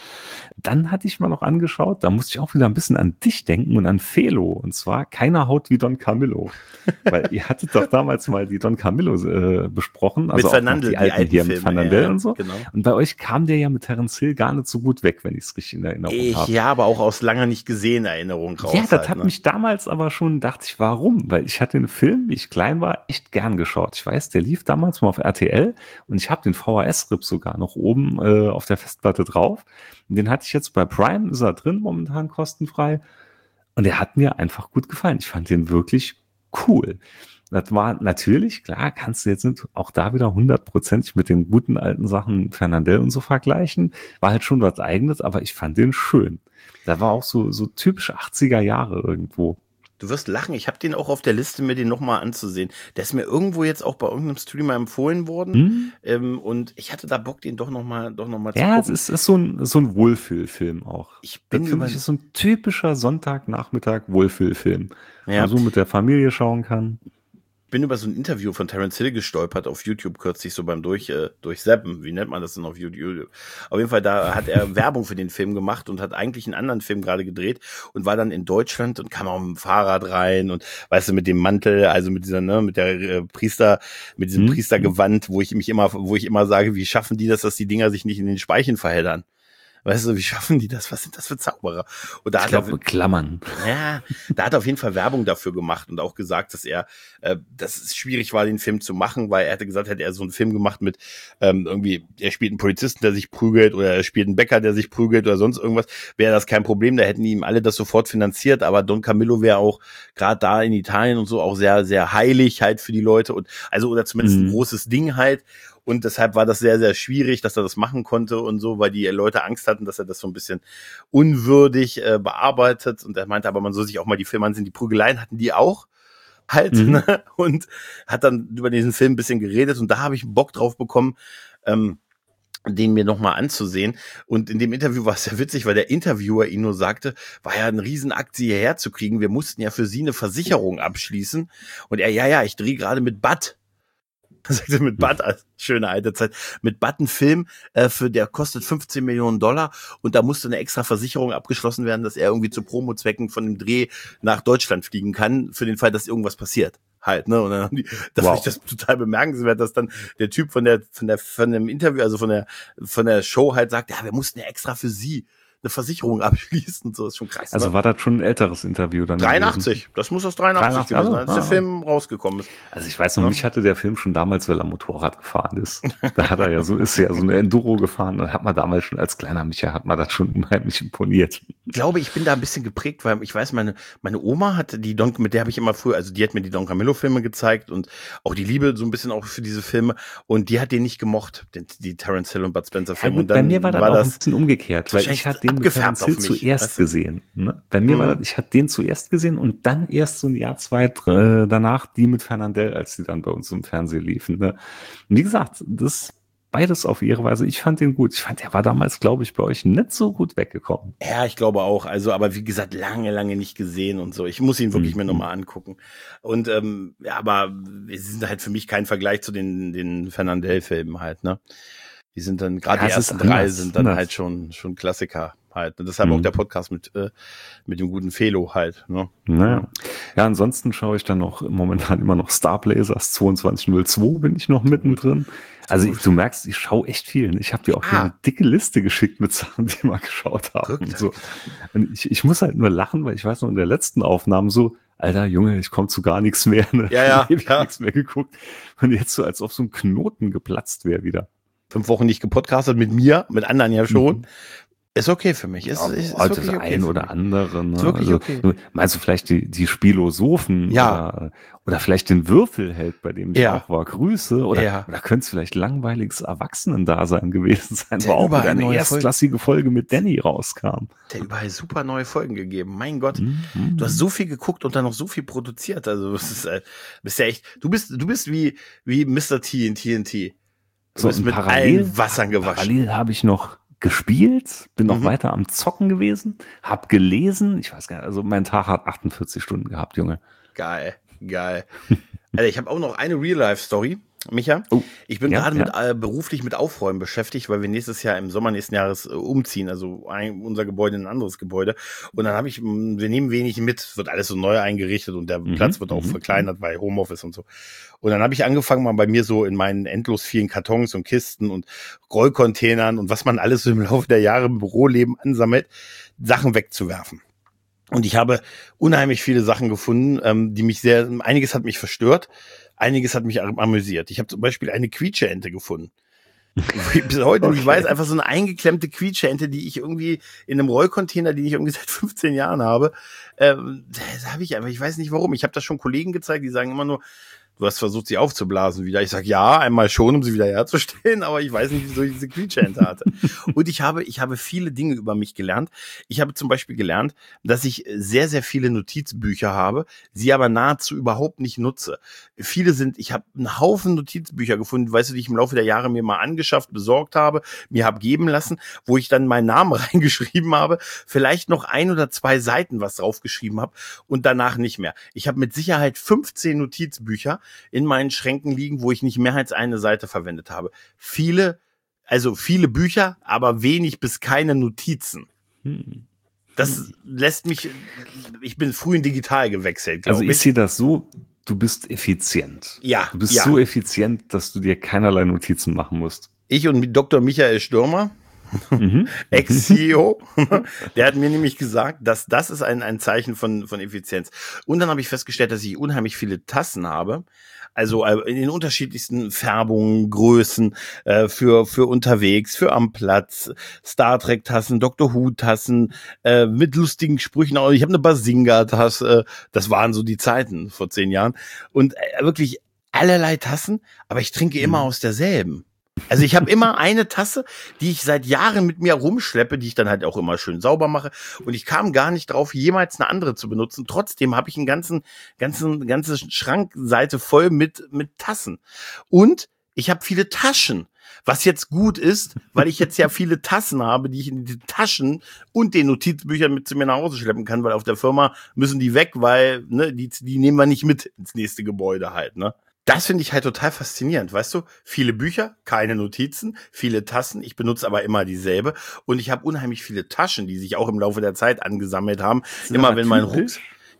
Dann hatte ich mal noch angeschaut, da musste ich auch wieder ein bisschen an dich denken und an Felo. Und zwar Keiner haut wie Don Camillo. Weil ihr hattet doch damals mal die Don Camillo äh, besprochen. Also mit Fernandel, die alten, die alten hier Filme, mit Fernandel ja, und so. Genau. Und bei euch kam der ja mit Terence Hill gar nicht so gut weg, wenn ich es richtig in Erinnerung ich, habe. Ja, aber auch aus lange nicht gesehen Erinnerung raus. Ja, das halt, hat ne? mich damals aber schon, dachte ich, warum? Weil ich hatte den Film, wie ich klein war, echt gern geschaut. Ich weiß, der lief damals mal auf R T L und ich habe den V H S-Rip sogar noch oben äh, auf der Festplatte drauf. Und den hatte ich jetzt bei Prime, ist er drin, momentan kostenfrei. Und der hat mir einfach gut gefallen. Ich fand den wirklich cool. Das war natürlich, klar, kannst du jetzt nicht auch da wieder hundertprozentig mit den guten alten Sachen Fernandel und so vergleichen. War halt schon was Eigenes, aber ich fand den schön. Da war auch so, so typisch achtziger Jahre irgendwo. Du wirst lachen, ich habe den auch auf der Liste, mir den nochmal anzusehen. Der ist mir irgendwo jetzt auch bei irgendeinem Streamer empfohlen worden. Hm? Ähm, und ich hatte da Bock, den doch nochmal doch noch mal zu ja, gucken. Ja, es ist, ist so ein, so ein Wohlfühlfilm auch. Ich bin das finde ich ist so ein typischer Sonntagnachmittag Wohlfühlfilm. Ja. Man so mit der Familie schauen kann. Ich bin über so ein Interview von Terence Hill gestolpert auf YouTube kürzlich, so beim durch äh, durchseppen. Wie nennt man das denn auf YouTube? Auf jeden Fall, da hat er Werbung für den Film gemacht und hat eigentlich einen anderen Film gerade gedreht und war dann in Deutschland und kam auch mit dem Fahrrad rein und weißt du, mit dem Mantel, also mit dieser, ne, mit der äh, Priester, mit diesem Mhm. Priestergewand, wo ich mich immer, wo ich immer sage, wie schaffen die das, dass die Dinger sich nicht in den Speichen verheddern? Weißt du, wie schaffen die das? Was sind das für Zauberer? Und da Ich hat glaube, er, mit Klammern. ja, da hat er auf jeden Fall Werbung dafür gemacht und auch gesagt, dass er, äh, dass es schwierig war, den Film zu machen, weil er hatte gesagt, hätte er so einen Film gemacht mit ähm, irgendwie, er spielt einen Polizisten, der sich prügelt oder er spielt einen Bäcker, der sich prügelt oder sonst irgendwas, wäre das kein Problem, da hätten ihm alle das sofort finanziert, aber Don Camillo wäre auch gerade da in Italien und so auch sehr, sehr heilig halt für die Leute und also oder zumindest Mhm. ein großes Ding halt. Und deshalb war das sehr, sehr schwierig, dass er das machen konnte und so, weil die Leute Angst hatten, dass er das so ein bisschen unwürdig äh, bearbeitet. Und er meinte, aber man soll sich auch mal die Filme ansehen. Die Prügeleien hatten die auch halt. Mhm. Ne? Und hat dann über diesen Film ein bisschen geredet. Und da habe ich Bock drauf bekommen, ähm, den mir nochmal anzusehen. Und in dem Interview war es sehr witzig, weil der Interviewer ihn nur sagte, war ja ein Riesenakt, sie hierher zu kriegen. Wir mussten ja für sie eine Versicherung abschließen. Und er, ja, ja, ich drehe gerade mit Bud. Sagte mit Bud, schöne alte Zeit, mit Bud ein Film, äh, für der kostet fünfzehn Millionen Dollar und da musste eine extra Versicherung abgeschlossen werden, dass er irgendwie zu Promo-Zwecken von dem Dreh nach Deutschland fliegen kann, für den Fall, dass irgendwas passiert. halt, ne? Und dann haben die, da Wow. fand ich das total bemerkenswert, dass dann der Typ von der, von der, von dem Interview, also von der, von der Show halt sagt, ja, wir mussten ja extra für sie eine Versicherung abschließen und so, ist schon krass. Also ne? war das schon ein älteres Interview dann? dreiundachtzig, das muss das dreiundachtzig gewesen sein, als also, der ah. Film rausgekommen ist. Also ich weiß noch, Ja. mich hatte der Film schon damals, weil er Motorrad gefahren ist. Da hat er ja so, ist ja so eine Enduro gefahren. Da hat man damals schon als kleiner Micha, hat man das schon unheimlich imponiert. Ich glaube, ich bin da ein bisschen geprägt, weil ich weiß, meine, meine Oma hatte die Don, mit der habe ich immer früher, also die hat mir die Don Camillo-Filme gezeigt und auch die Liebe so ein bisschen auch für diese Filme und die hat den nicht gemocht, den, die Terence Hill und Bud Spencer-Filme. Ja, und dann bei mir war das war auch das ein bisschen umgekehrt, weil ich hatte den mit abgefärbt Terence auf Hill mich, zuerst weißt du? gesehen. Ne? Bei mir Mhm. war das, ich hatte den zuerst gesehen und dann erst so ein Jahr, zwei äh, danach die mit Fernandel, als die dann bei uns im Fernsehen liefen. Ne? Und wie gesagt, das beides auf ihre Weise. Ich fand den gut. Ich fand, der war damals, glaube ich, bei euch nicht so gut weggekommen. Ja, ich glaube auch. Also, aber wie gesagt, lange, lange nicht gesehen und so. Ich muss ihn wirklich Mhm. mir nochmal angucken. Und ähm, ja, aber es sind halt für mich kein Vergleich zu den den Fernandel-Filmen halt, ne? Die sind dann, gerade Ja, die es ist ersten drei anders, sind dann anders. halt schon schon Klassiker halt. Und deshalb Mhm. auch der Podcast mit äh, mit dem guten Felo halt, ne? Naja. Ja, ansonsten schaue ich dann noch momentan immer noch Star Blazers zweiundzwanzig null zwei, bin ich noch mittendrin. Also ich, du merkst, ich schaue echt viel. Ich habe dir auch hier Ah. eine dicke Liste geschickt mit Sachen, die wir geschaut haben. Verrückt. Und so. Und ich, ich muss halt nur lachen, weil ich weiß noch in der letzten Aufnahme so, Alter Junge, ich komme zu gar nichts mehr. Ne? Ja, ja, Ich habe ja. nichts mehr geguckt. Und jetzt so, als ob so ein Knoten geplatzt wäre wieder. Fünf Wochen nicht gepodcastet mit mir, mit anderen ja schon. Mhm. Ist okay für mich. Ist, Ja, ist, ist also wirklich das okay ein für oder mich. andere. Ne? Ist wirklich also, okay. du- Meinst du vielleicht die, die Spilosophen? Ja. Oder, oder vielleicht den Würfelheld, bei dem ich Ja. auch war. Grüße. Oder, Ja. oder könnte es vielleicht langweiliges Erwachsenendasein gewesen sein, Der wo auch überall wieder eine neue erstklassige Folge mit Danny rauskam. Der überall super neue Folgen gegeben. Mein Gott. Mhm. Du hast so viel geguckt und dann noch so viel produziert. Also, das ist, äh, bist ja echt, du bist, du bist wie, wie Mister T in T N T. Du So, bist und mit parallel- allen Wassern gewaschen. Parallel habe ich noch gespielt, bin noch Mhm. weiter am Zocken gewesen, hab gelesen. Ich weiß gar nicht, also mein Tag hat achtundvierzig Stunden gehabt, Junge. Geil, geil. Alter, ich habe auch noch eine Real-Life-Story, Micha. Oh, Ich bin ja, gerade ja. mit äh, beruflich mit Aufräumen beschäftigt, weil wir nächstes Jahr im Sommer nächsten Jahres äh, umziehen, also ein, unser Gebäude in ein anderes Gebäude. Und dann habe ich, mh, wir nehmen wenig mit, wird alles so neu eingerichtet und der Mhm, Platz wird auch mhm, verkleinert bei Homeoffice und so. Und dann habe ich angefangen, mal bei mir so in meinen endlos vielen Kartons und Kisten und Rollcontainern und was man alles so im Laufe der Jahre im Büroleben ansammelt, Sachen wegzuwerfen. Und ich habe unheimlich viele Sachen gefunden, ähm, die mich sehr, einiges hat mich verstört, einiges hat mich am- amüsiert. Ich habe zum Beispiel eine Quietscheente gefunden. Wo ich bis heute nicht Okay. weiß, einfach so eine eingeklemmte Quietscheente, die ich irgendwie in einem Rollcontainer, den ich irgendwie seit fünfzehn Jahren habe, ähm, das habe ich einfach, ich weiß nicht warum. Ich habe das schon Kollegen gezeigt, die sagen immer nur, du hast versucht, sie aufzublasen wieder. Ich sage ja, einmal schon, um sie wieder herzustellen, aber ich weiß nicht, wieso ich diese Quietscheente hatte. Und ich habe, ich habe viele Dinge über mich gelernt. Ich habe zum Beispiel gelernt, dass ich sehr, sehr viele Notizbücher habe, sie aber nahezu überhaupt nicht nutze. Viele sind, ich habe einen Haufen Notizbücher gefunden, weißt du, die ich im Laufe der Jahre mir mal angeschafft, besorgt habe, mir habe geben lassen, wo ich dann meinen Namen reingeschrieben habe, vielleicht noch ein oder zwei Seiten was draufgeschrieben habe und danach nicht mehr. Ich habe mit Sicherheit fünfzehn Notizbücher in meinen Schränken liegen, wo ich nicht mehr als eine Seite verwendet habe. Viele, also viele Bücher, aber wenig bis keine Notizen. Hm. Das lässt mich, ich bin früh in digital gewechselt, glaube Also ich ich. sehe das so, du bist effizient. Ja, Du bist ja. so effizient, dass du dir keinerlei Notizen machen musst. Ich und Doktor Michael Stürmer, Mhm. Ex-C E O, der hat mir nämlich gesagt, dass das ist ein, ein Zeichen von, von Effizienz. Und dann habe ich festgestellt, dass ich unheimlich viele Tassen habe. Also äh, in den unterschiedlichsten Färbungen, Größen, äh, für, für unterwegs, für am Platz, Star Trek-Tassen, Doctor Who-Tassen, äh, mit lustigen Sprüchen. Ich habe eine Basinga-Tasse, äh, das waren so die Zeiten vor zehn Jahren. Und äh, wirklich allerlei Tassen, aber ich trinke immer Mhm. aus derselben. Also ich habe immer eine Tasse, die ich seit Jahren mit mir rumschleppe, die ich dann halt auch immer schön sauber mache. Und ich kam gar nicht drauf, jemals eine andere zu benutzen. Trotzdem habe ich einen ganzen, ganzen, ganze Schrankseite voll mit mit Tassen. Und ich habe viele Taschen, was jetzt gut ist, weil ich jetzt ja viele Tassen habe, die ich in die Taschen und den Notizbüchern mit zu mir nach Hause schleppen kann, weil auf der Firma müssen die weg, weil ne, die, die nehmen wir nicht mit ins nächste Gebäude halt, ne? Das finde ich halt total faszinierend, weißt du? Viele Bücher, keine Notizen, viele Tassen, ich benutze aber immer dieselbe und ich habe unheimlich viele Taschen, die sich auch im Laufe der Zeit angesammelt haben. Sind Immer aber wenn mein typisch? Rucksack,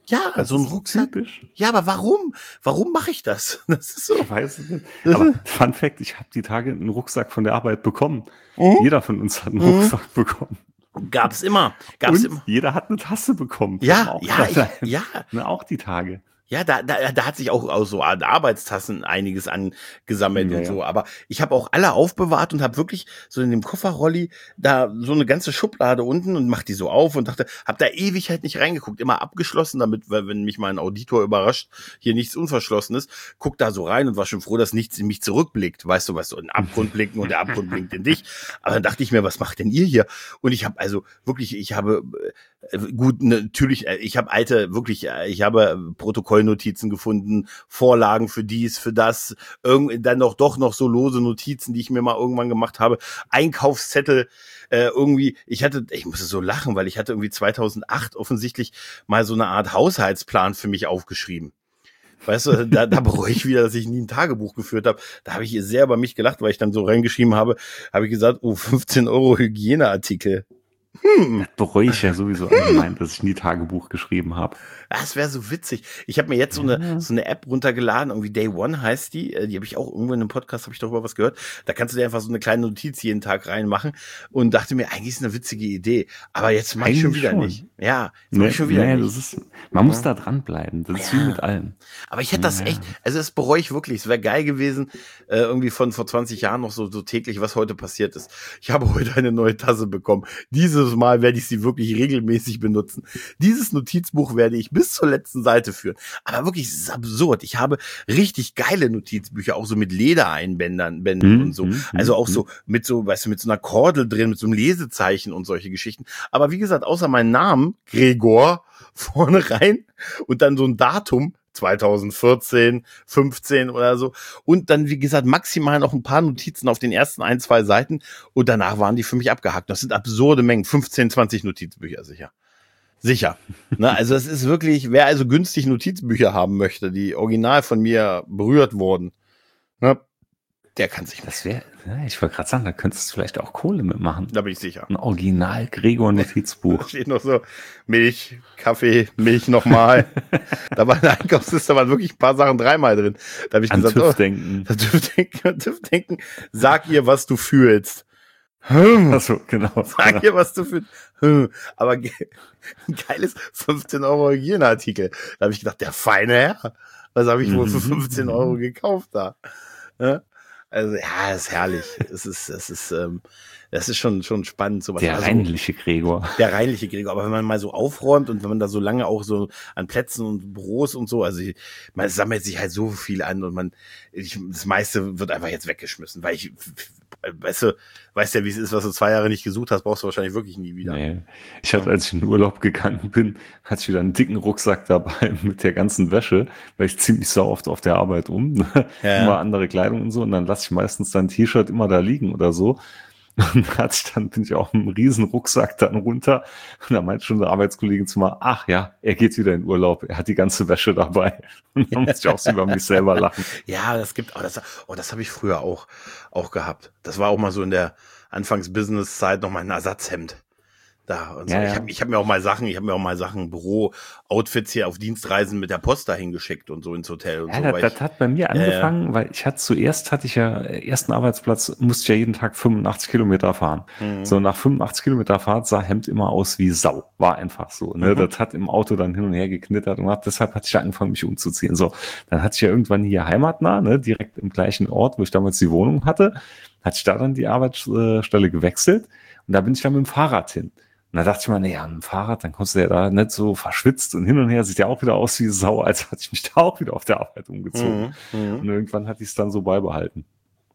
Ja, Das so ein ist Rucksack. typisch. Ja, aber warum? Warum mache ich das? Das ist so. Ich weiß es nicht. Aber Fun Fact, ich habe die Tage einen Rucksack von der Arbeit bekommen. Mhm. Jeder von uns hat einen Mhm. Rucksack bekommen. Gab's immer. Gab's Und immer. jeder hat eine Tasse bekommen. Ja, Fällt mir ja, auch ich, gerade ein. ja. Ne, auch die Tage. Ja, da, da, da hat sich auch aus so an Arbeitstassen einiges angesammelt Ja, und ja. so. Aber ich habe auch alle aufbewahrt und habe wirklich so in dem Kofferrolli da so eine ganze Schublade unten und mach die so auf und dachte, hab da ewig halt nicht reingeguckt, immer abgeschlossen, damit, weil, wenn mich mal ein Auditor überrascht, hier nichts unverschlossen ist, guck da so rein und war schon froh, dass nichts in mich zurückblickt. Weißt du, weißt du, in den Abgrund blicken und der Abgrund blinkt in dich. Aber dann dachte ich mir, was macht denn ihr hier? Und ich habe also wirklich, ich habe äh, gut, natürlich, äh, ich habe alte, wirklich, äh, ich habe äh, Protokollnotizen gefunden, Vorlagen für dies, für das, irgend, dann noch doch noch so lose Notizen, die ich mir mal irgendwann gemacht habe, Einkaufszettel, äh, irgendwie, ich hatte, ich musste so lachen, weil ich hatte irgendwie zweitausendacht offensichtlich mal so eine Art Haushaltsplan für mich aufgeschrieben. Weißt du, da, da bereue ich wieder, dass ich nie ein Tagebuch geführt habe. Da habe ich sehr über mich gelacht, weil ich dann so reingeschrieben habe, habe ich gesagt, oh, fünfzehn Euro Hygieneartikel. Hm. Das bereue ich ja sowieso allgemein, dass ich nie Tagebuch geschrieben habe. Das wäre so witzig. Ich habe mir jetzt so eine so eine App runtergeladen, irgendwie Day One heißt die. Äh, Die habe ich auch irgendwo in einem Podcast, habe ich darüber was gehört. Da kannst du dir einfach so eine kleine Notiz jeden Tag reinmachen und dachte mir, eigentlich ist eine witzige Idee. Aber jetzt mache ich schon Eigentlich wieder schon. nicht. Ja, jetzt mache ich schon wieder nee, nicht. das ist, man muss Ja. da dranbleiben. Das ist Ja. wie mit allem. Aber ich hätte das Ja. echt, also das bereue ich wirklich. Es wäre geil gewesen, äh, irgendwie von vor zwanzig Jahren noch so, so täglich, was heute passiert ist. Ich habe heute eine neue Tasse bekommen. Dieses Mal werde ich sie wirklich regelmäßig benutzen. Dieses Notizbuch werde ich bis zur letzten Seite führen. Aber wirklich, es ist absurd. Ich habe richtig geile Notizbücher, auch so mit Ledereinbändern Bänden Mhm, und so. mhm, Also auch mhm. so mit so, weißt du, mit so einer Kordel drin, mit so einem Lesezeichen und solche Geschichten. Aber wie gesagt, außer meinen Namen, Gregor, vorne rein und dann so ein Datum, zweitausendvierzehn, fünfzehn oder so. Und dann, wie gesagt, maximal noch ein paar Notizen auf den ersten ein, zwei Seiten. Und danach waren die für mich abgehakt. Das sind absurde Mengen. fünfzehn, zwanzig Notizbücher, sicher. Sicher. Ne, also es ist wirklich, wer also günstig Notizbücher haben möchte, die original von mir berührt wurden, ne, der kann sich, Das wäre, ja, ich wollte gerade sagen, da könntest du vielleicht auch Kohle mitmachen. da bin ich sicher. Ein Original Gregor Da Notizbuch. steht noch so Milch, Kaffee, Milch nochmal. Da war in der Einkaufsliste waren wirklich ein paar Sachen dreimal drin. Da habe ich An gesagt, TÜV oh, denken. an TÜV denken, an TÜV denken, sag ihr, was du fühlst. Hm, Achso, genau. sag ihr, was du fühlst. Hm, aber ge ein geiles fünfzehn Euro Hygieneartikel. Da habe ich gedacht, der feine Herr, was habe ich wohl für fünfzehn Euro gekauft da? Ja? Also ja, ist herrlich. Es ist, es ist, ähm, das ist schon schon spannend. Sowas. Der Also, reinliche Gregor. der reinliche Gregor. Aber wenn man mal so aufräumt und wenn man da so lange auch so an Plätzen und Büros und so, also man sammelt sich halt so viel an und man, ich, das meiste wird einfach jetzt weggeschmissen, weil ich, weißt du, weißt ja, wie es ist, was du zwei Jahre nicht gesucht hast, brauchst du wahrscheinlich wirklich nie wieder. Nee. Ich hatte, als ich in den Urlaub gegangen bin, hatte ich wieder einen dicken Rucksack dabei mit der ganzen Wäsche, weil ich ziemlich sau oft auf der Arbeit um, Ja. immer andere Kleidung und so, und dann lasse ich meistens dann ein T-Shirt immer da liegen oder so. Und da hatte ich dann, bin ich auch mit einem riesen Rucksack dann runter und da meinte schon der Arbeitskollege zu mir, ach ja, er geht wieder in Urlaub, er hat die ganze Wäsche dabei. Und dann musste ich auch so über mich selber lachen. Ja, das gibt, oh, das, oh, das habe ich früher auch, auch gehabt. Das war auch mal so in der Anfangs-Business-Zeit noch mal ein Ersatzhemd. Da und so. Ja, Ich ja. habe ich hab mir auch mal Sachen, ich habe mir auch mal Sachen, Büro-Outfits hier auf Dienstreisen mit der Post dahin geschickt und so ins Hotel und Ja, so. das, weil das ich, hat bei mir angefangen, weil ich hatte zuerst, hatte ich ja, ersten Arbeitsplatz, musste ich ja jeden Tag fünfundachtzig Kilometer fahren. Mhm. So, nach fünfundachtzig Kilometer Fahrt sah Hemd immer aus wie Sau. War einfach so, ne? Mhm. Das hat im Auto dann hin und her geknittert und hab, deshalb hatte ich angefangen, mich umzuziehen. So, dann hatte ich ja irgendwann hier heimatnah, ne? Direkt im gleichen Ort, wo ich damals die Wohnung hatte, hatte ich da dann die Arbeitsstelle gewechselt und da bin ich dann mit dem Fahrrad hin. Und da dachte ich mir, naja, mit dem Fahrrad, dann kommst du ja da nicht so verschwitzt und hin und her, sieht ja auch wieder aus wie Sau, als hatte ich mich da auch wieder auf der Arbeit umgezogen. Mhm. Mhm. Und irgendwann hatte ich es dann so beibehalten.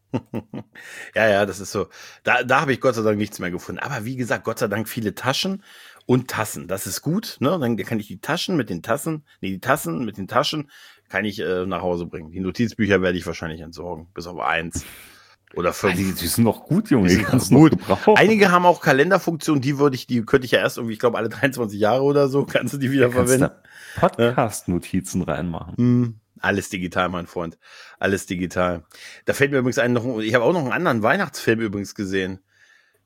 Ja, ja, das ist so. Da, da habe ich Gott sei Dank nichts mehr gefunden. Aber wie gesagt, Gott sei Dank viele Taschen und Tassen. Das ist gut. Ne? Dann kann ich die Taschen mit den Tassen, nee, die Tassen mit den Taschen kann ich äh, nach Hause bringen. Die Notizbücher werde ich wahrscheinlich entsorgen, bis auf eins oder Ah, fünf. die, die sind noch gut, Junge. Die Die sind kannst noch du noch gut. gebrauchen. Einige haben auch Kalenderfunktionen, die würde ich, die könnte ich ja erst irgendwie, ich glaube, alle dreiundzwanzig Jahre oder so, kannst du die wieder kannst verwenden. da Podcast-Notizen reinmachen. Hm, alles digital, mein Freund. Alles digital. Da fällt mir übrigens ein, noch, ich habe auch noch einen anderen Weihnachtsfilm übrigens gesehen.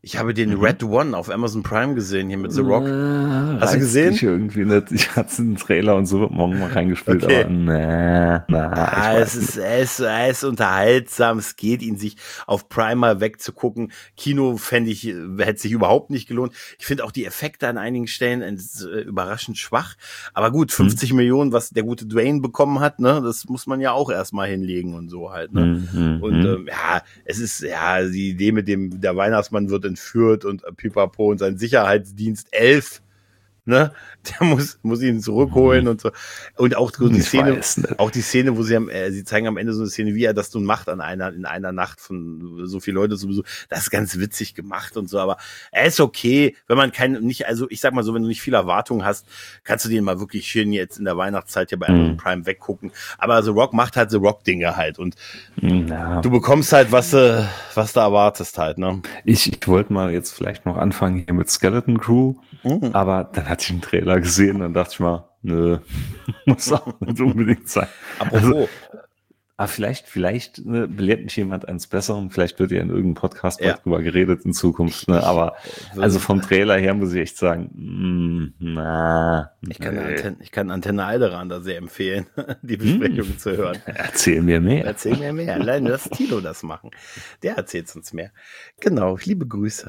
Ich habe den Mhm. Red One auf Amazon Prime gesehen, hier mit The Rock. Äh, Hast du reizt gesehen? mich irgendwie nicht. Ich hatte einen Trailer und so wird morgen mal reingespielt, Okay. aber nee, na, Ah, ich es weiß ist, nicht. er ist, er ist unterhaltsam. Es geht, ihn sich auf Prime mal wegzugucken. Kino fände ich, äh, hätte sich überhaupt nicht gelohnt. Ich finde auch die Effekte an einigen Stellen äh, überraschend schwach. Aber gut, Hm. fünfzig Millionen, was der gute Dwayne bekommen hat, ne, das muss man ja auch erstmal hinlegen und so halt, ne. Mhm. Und ähm, ja, es ist ja die Idee mit dem, der Weihnachtsmann wird entführt und äh, Pipapo und sein Sicherheitsdienst elf, ne, der muss muss ihn zurückholen und so. Und auch so die Ich Szene, weiß nicht. auch die Szene, wo sie am, äh, sie zeigen am Ende so eine Szene, wie er das nun macht an einer in einer Nacht von so viele Leute sowieso. Das ist ganz witzig gemacht und so, aber er ist okay, wenn man kein nicht, also ich sag mal so, wenn du nicht viel Erwartung hast, kannst du den mal wirklich schön jetzt in der Weihnachtszeit hier bei Amazon Mhm. Prime weggucken. Aber The Rock macht halt The Rock Dinge halt und Ja. du bekommst halt, was du, was du erwartest halt, ne? Ich, ich wollte mal jetzt vielleicht noch anfangen hier mit Skeleton Crew, Mhm. aber dann hatte ich einen Trailer gesehen und dachte ich mal, nö, muss auch nicht unbedingt sein. Apropos, Also, aber vielleicht, vielleicht ne, belehrt mich jemand eines Besseren, vielleicht wird ja in irgendeinem Podcast Ja. bald drüber geredet in Zukunft, ne? Aber würde- also vom Trailer her muss ich echt sagen, mm, na, ich kann, nee. Antenne, ich kann Antenne Alderan da sehr empfehlen, die Besprechung zu hören. Erzähl mir mehr. Erzähl mir mehr. Allein lass Tilo das machen. Der erzählt uns mehr. Genau, liebe Grüße.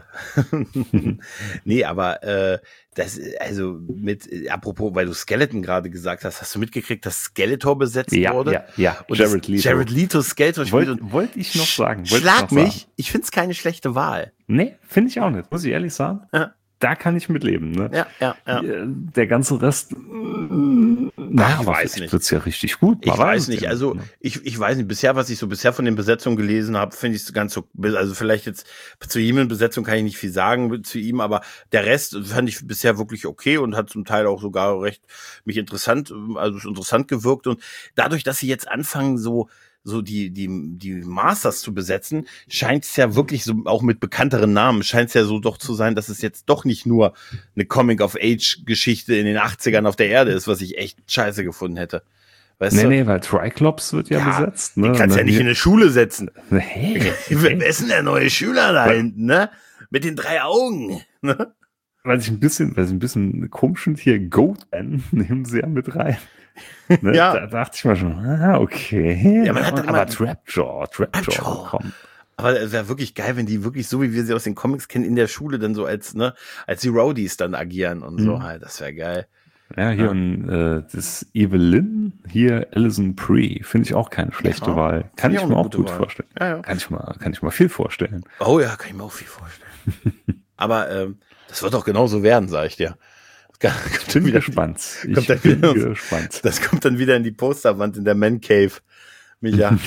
Nee, aber äh, das, also mit, äh, apropos, weil du Skeleton gerade gesagt hast, hast du mitgekriegt, dass Skeletor besetzt Ja, wurde? ja, ja, Und Jared das- Leto. Jared Leto Skeletor spielt. Wollte und wollt ich noch sagen. wollte ich Schlag noch sagen. mich, ich find's keine schlechte Wahl. Nee, finde ich auch nicht, muss ich ehrlich sagen. Ja. Da kann ich mitleben. Ne? Ja, ja, ja. Der ganze Rest, mm, na, ich aber weiß vielleicht nicht. wird's ja richtig gut. Ich Man weiß es nicht, ja also ne? ich, ich weiß nicht, bisher, was ich so bisher von den Besetzungen gelesen habe, finde ich es ganz so, also vielleicht jetzt zu ihm in Besetzung kann ich nicht viel sagen zu ihm, aber der Rest fand ich bisher wirklich okay und hat zum Teil auch sogar recht mich interessant, also ist interessant gewirkt und dadurch, dass sie jetzt anfangen so so die die die Masters zu besetzen, scheint es ja wirklich so auch mit bekannteren Namen scheint es ja so doch zu sein, dass es jetzt doch nicht nur eine Coming-of-Age-Geschichte in den achtzigern auf der Erde ist, was ich echt scheiße gefunden hätte. Weißt Nee, du? nee, weil Triclops wird ja, Ja, besetzt. Ne? Den kannst du ja Und nicht in dann eine Schule setzen. hier- Hey, Wer ist denn der neue Schüler da hinten, ne? Mit den drei Augen. Ne? was ich ein bisschen, was ich ein bisschen komisch finde, hier Goatman nehmen sie ja mit rein. Ne? Ja. Da dachte ich mal schon, ah, okay. Ja, man hat dann aber immer- Trapjaw, Trapjaw, Trapjaw. komm. Aber es wäre wirklich geil, wenn die wirklich so, wie wir sie aus den Comics kennen, in der Schule dann so als, ne, als die Rowdies dann agieren und so Mhm. halt. Das wäre geil. Ja, hier Ja. und äh, das Evelyn, hier Alison Brie, finde ich auch keine schlechte Ja, Wahl. Kann finde ich ich auch mir eine auch gute gut Wahl. vorstellen. Ja, ja. Kann ich mal, kann ich mal viel vorstellen. Oh ja, kann ich mir auch viel vorstellen. Aber ähm, das wird auch genauso werden, sag ich dir. Das kann- Ich kommt bin wieder- gespannt. kommt Ich dann bin wieder- gespannt. Das kommt dann wieder in die Posterwand in der Man Cave. Micha.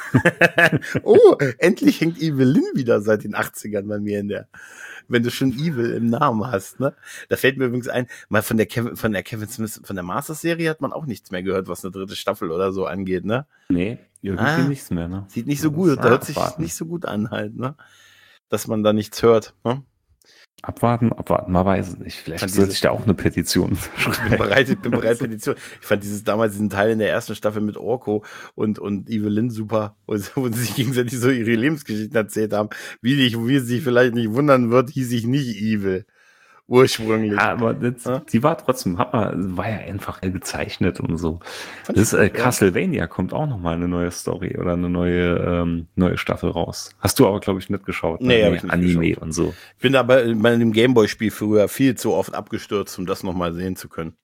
Oh, endlich hängt Evelyn wieder seit den achtzigern bei mir in der, wenn du schon Evil im Namen hast, ne? Da fällt mir übrigens ein, mal von der Kevin, von der Kevin Smith, von der Masters-Serie hat man auch nichts mehr gehört, was eine dritte Staffel oder so angeht, ne? Nee, irgendwie Ah, nichts mehr, ne? Sieht nicht so Das gut, ist hört sich abwarten. nicht so gut an halt, ne? Dass man da nichts hört, ne? Abwarten, abwarten, man weiß es nicht. Vielleicht Fand sollte diese- ich da auch eine Petition Ich bin schreiben. bereit, ich bin bereit, Petition. Ich fand dieses damals diesen Teil in der ersten Staffel mit Orko und, und Evelyn super, wo sie, wo sie sich gegenseitig so ihre Lebensgeschichten erzählt haben. Wie dich, wie sie sich vielleicht nicht wundern wird, hieß ich nicht Evil. Ursprünglich. Ja, aber das, Ja? die war trotzdem, hat man, war ja einfach gezeichnet und so. Fand Das ich äh, gut, ja. Castlevania kommt auch noch mal eine neue Story oder eine neue ähm, neue Staffel raus. Hast du aber, glaube ich, nicht geschaut. Nee, hab ich nicht Anime geschaut. und so. Ich bin aber bei dem Gameboy-Spiel früher viel zu oft abgestürzt, um das nochmal sehen zu können.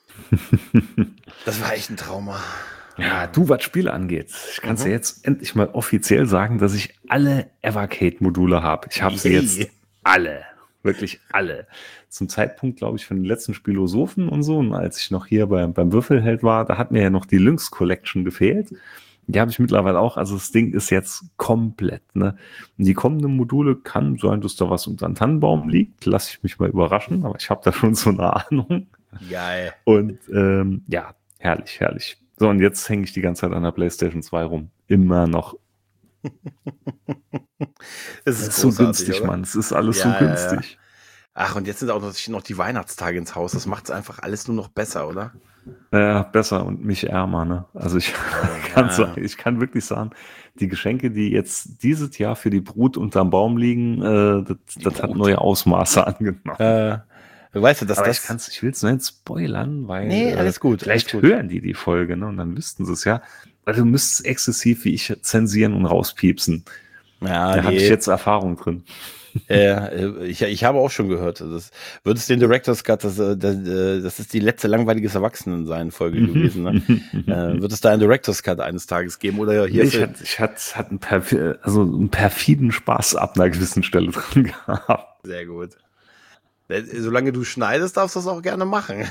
Das war echt ein Trauma. Ja, du, was Spiele angeht, ich kann es Mhm. ja jetzt endlich mal offiziell sagen, dass ich alle Evercade-Module habe. Ich habe sie Yay. jetzt alle. Wirklich alle. Zum Zeitpunkt, glaube ich, von den letzten Spilosophen und so, und als ich noch hier beim, beim Würfelheld war, da hat mir ja noch die Lynx Collection gefehlt. Die habe ich mittlerweile auch. Also das Ding ist jetzt komplett. Ne? Und die kommenden Module kann sein, dass da was unter dem Tannenbaum liegt. Lass ich mich mal überraschen, aber ich habe da schon so eine Ahnung. Geil. Und ähm, ja, herrlich, herrlich. So, und jetzt hänge ich die ganze Zeit an der PlayStation zwei rum. Immer noch. Das Das ist ist so großartig, günstig, oder? Mann. Es ist alles Ja, so ja, ja. günstig. Ach, und jetzt sind auch noch, noch die Weihnachtstage ins Haus. Das macht es einfach alles nur noch besser, oder? Ja, besser und mich ärmer, ne? Also ich kann sagen, ich kann wirklich sagen, die Geschenke, die jetzt dieses Jahr für die Brut unterm Baum liegen, äh, das, das hat neue Ausmaße angenommen. Äh, weißt du, dass Aber das... ich, kann's, ich will es nicht spoilern, weil Nee, alles gut. Äh, vielleicht alles gut. hören die die Folge, ne? Und dann wüssten sie es ja. Weil du müsstest exzessiv wie ich zensieren und rauspiepsen. Ja, da nee. habe ich jetzt Erfahrung drin. Äh, ich, ich habe auch schon gehört, das wird es den Director's Cut, das, das, das ist die letzte langweiliges Erwachsenen-Sein-Folge gewesen, ne? äh, wird es da einen Director's Cut eines Tages geben? Oder hier nee, ich hatte ich hat, hat einen, perf also einen perfiden Spaß ab einer gewissen Stelle drin gehabt. Sehr gut. Solange du schneidest, darfst du das auch gerne machen.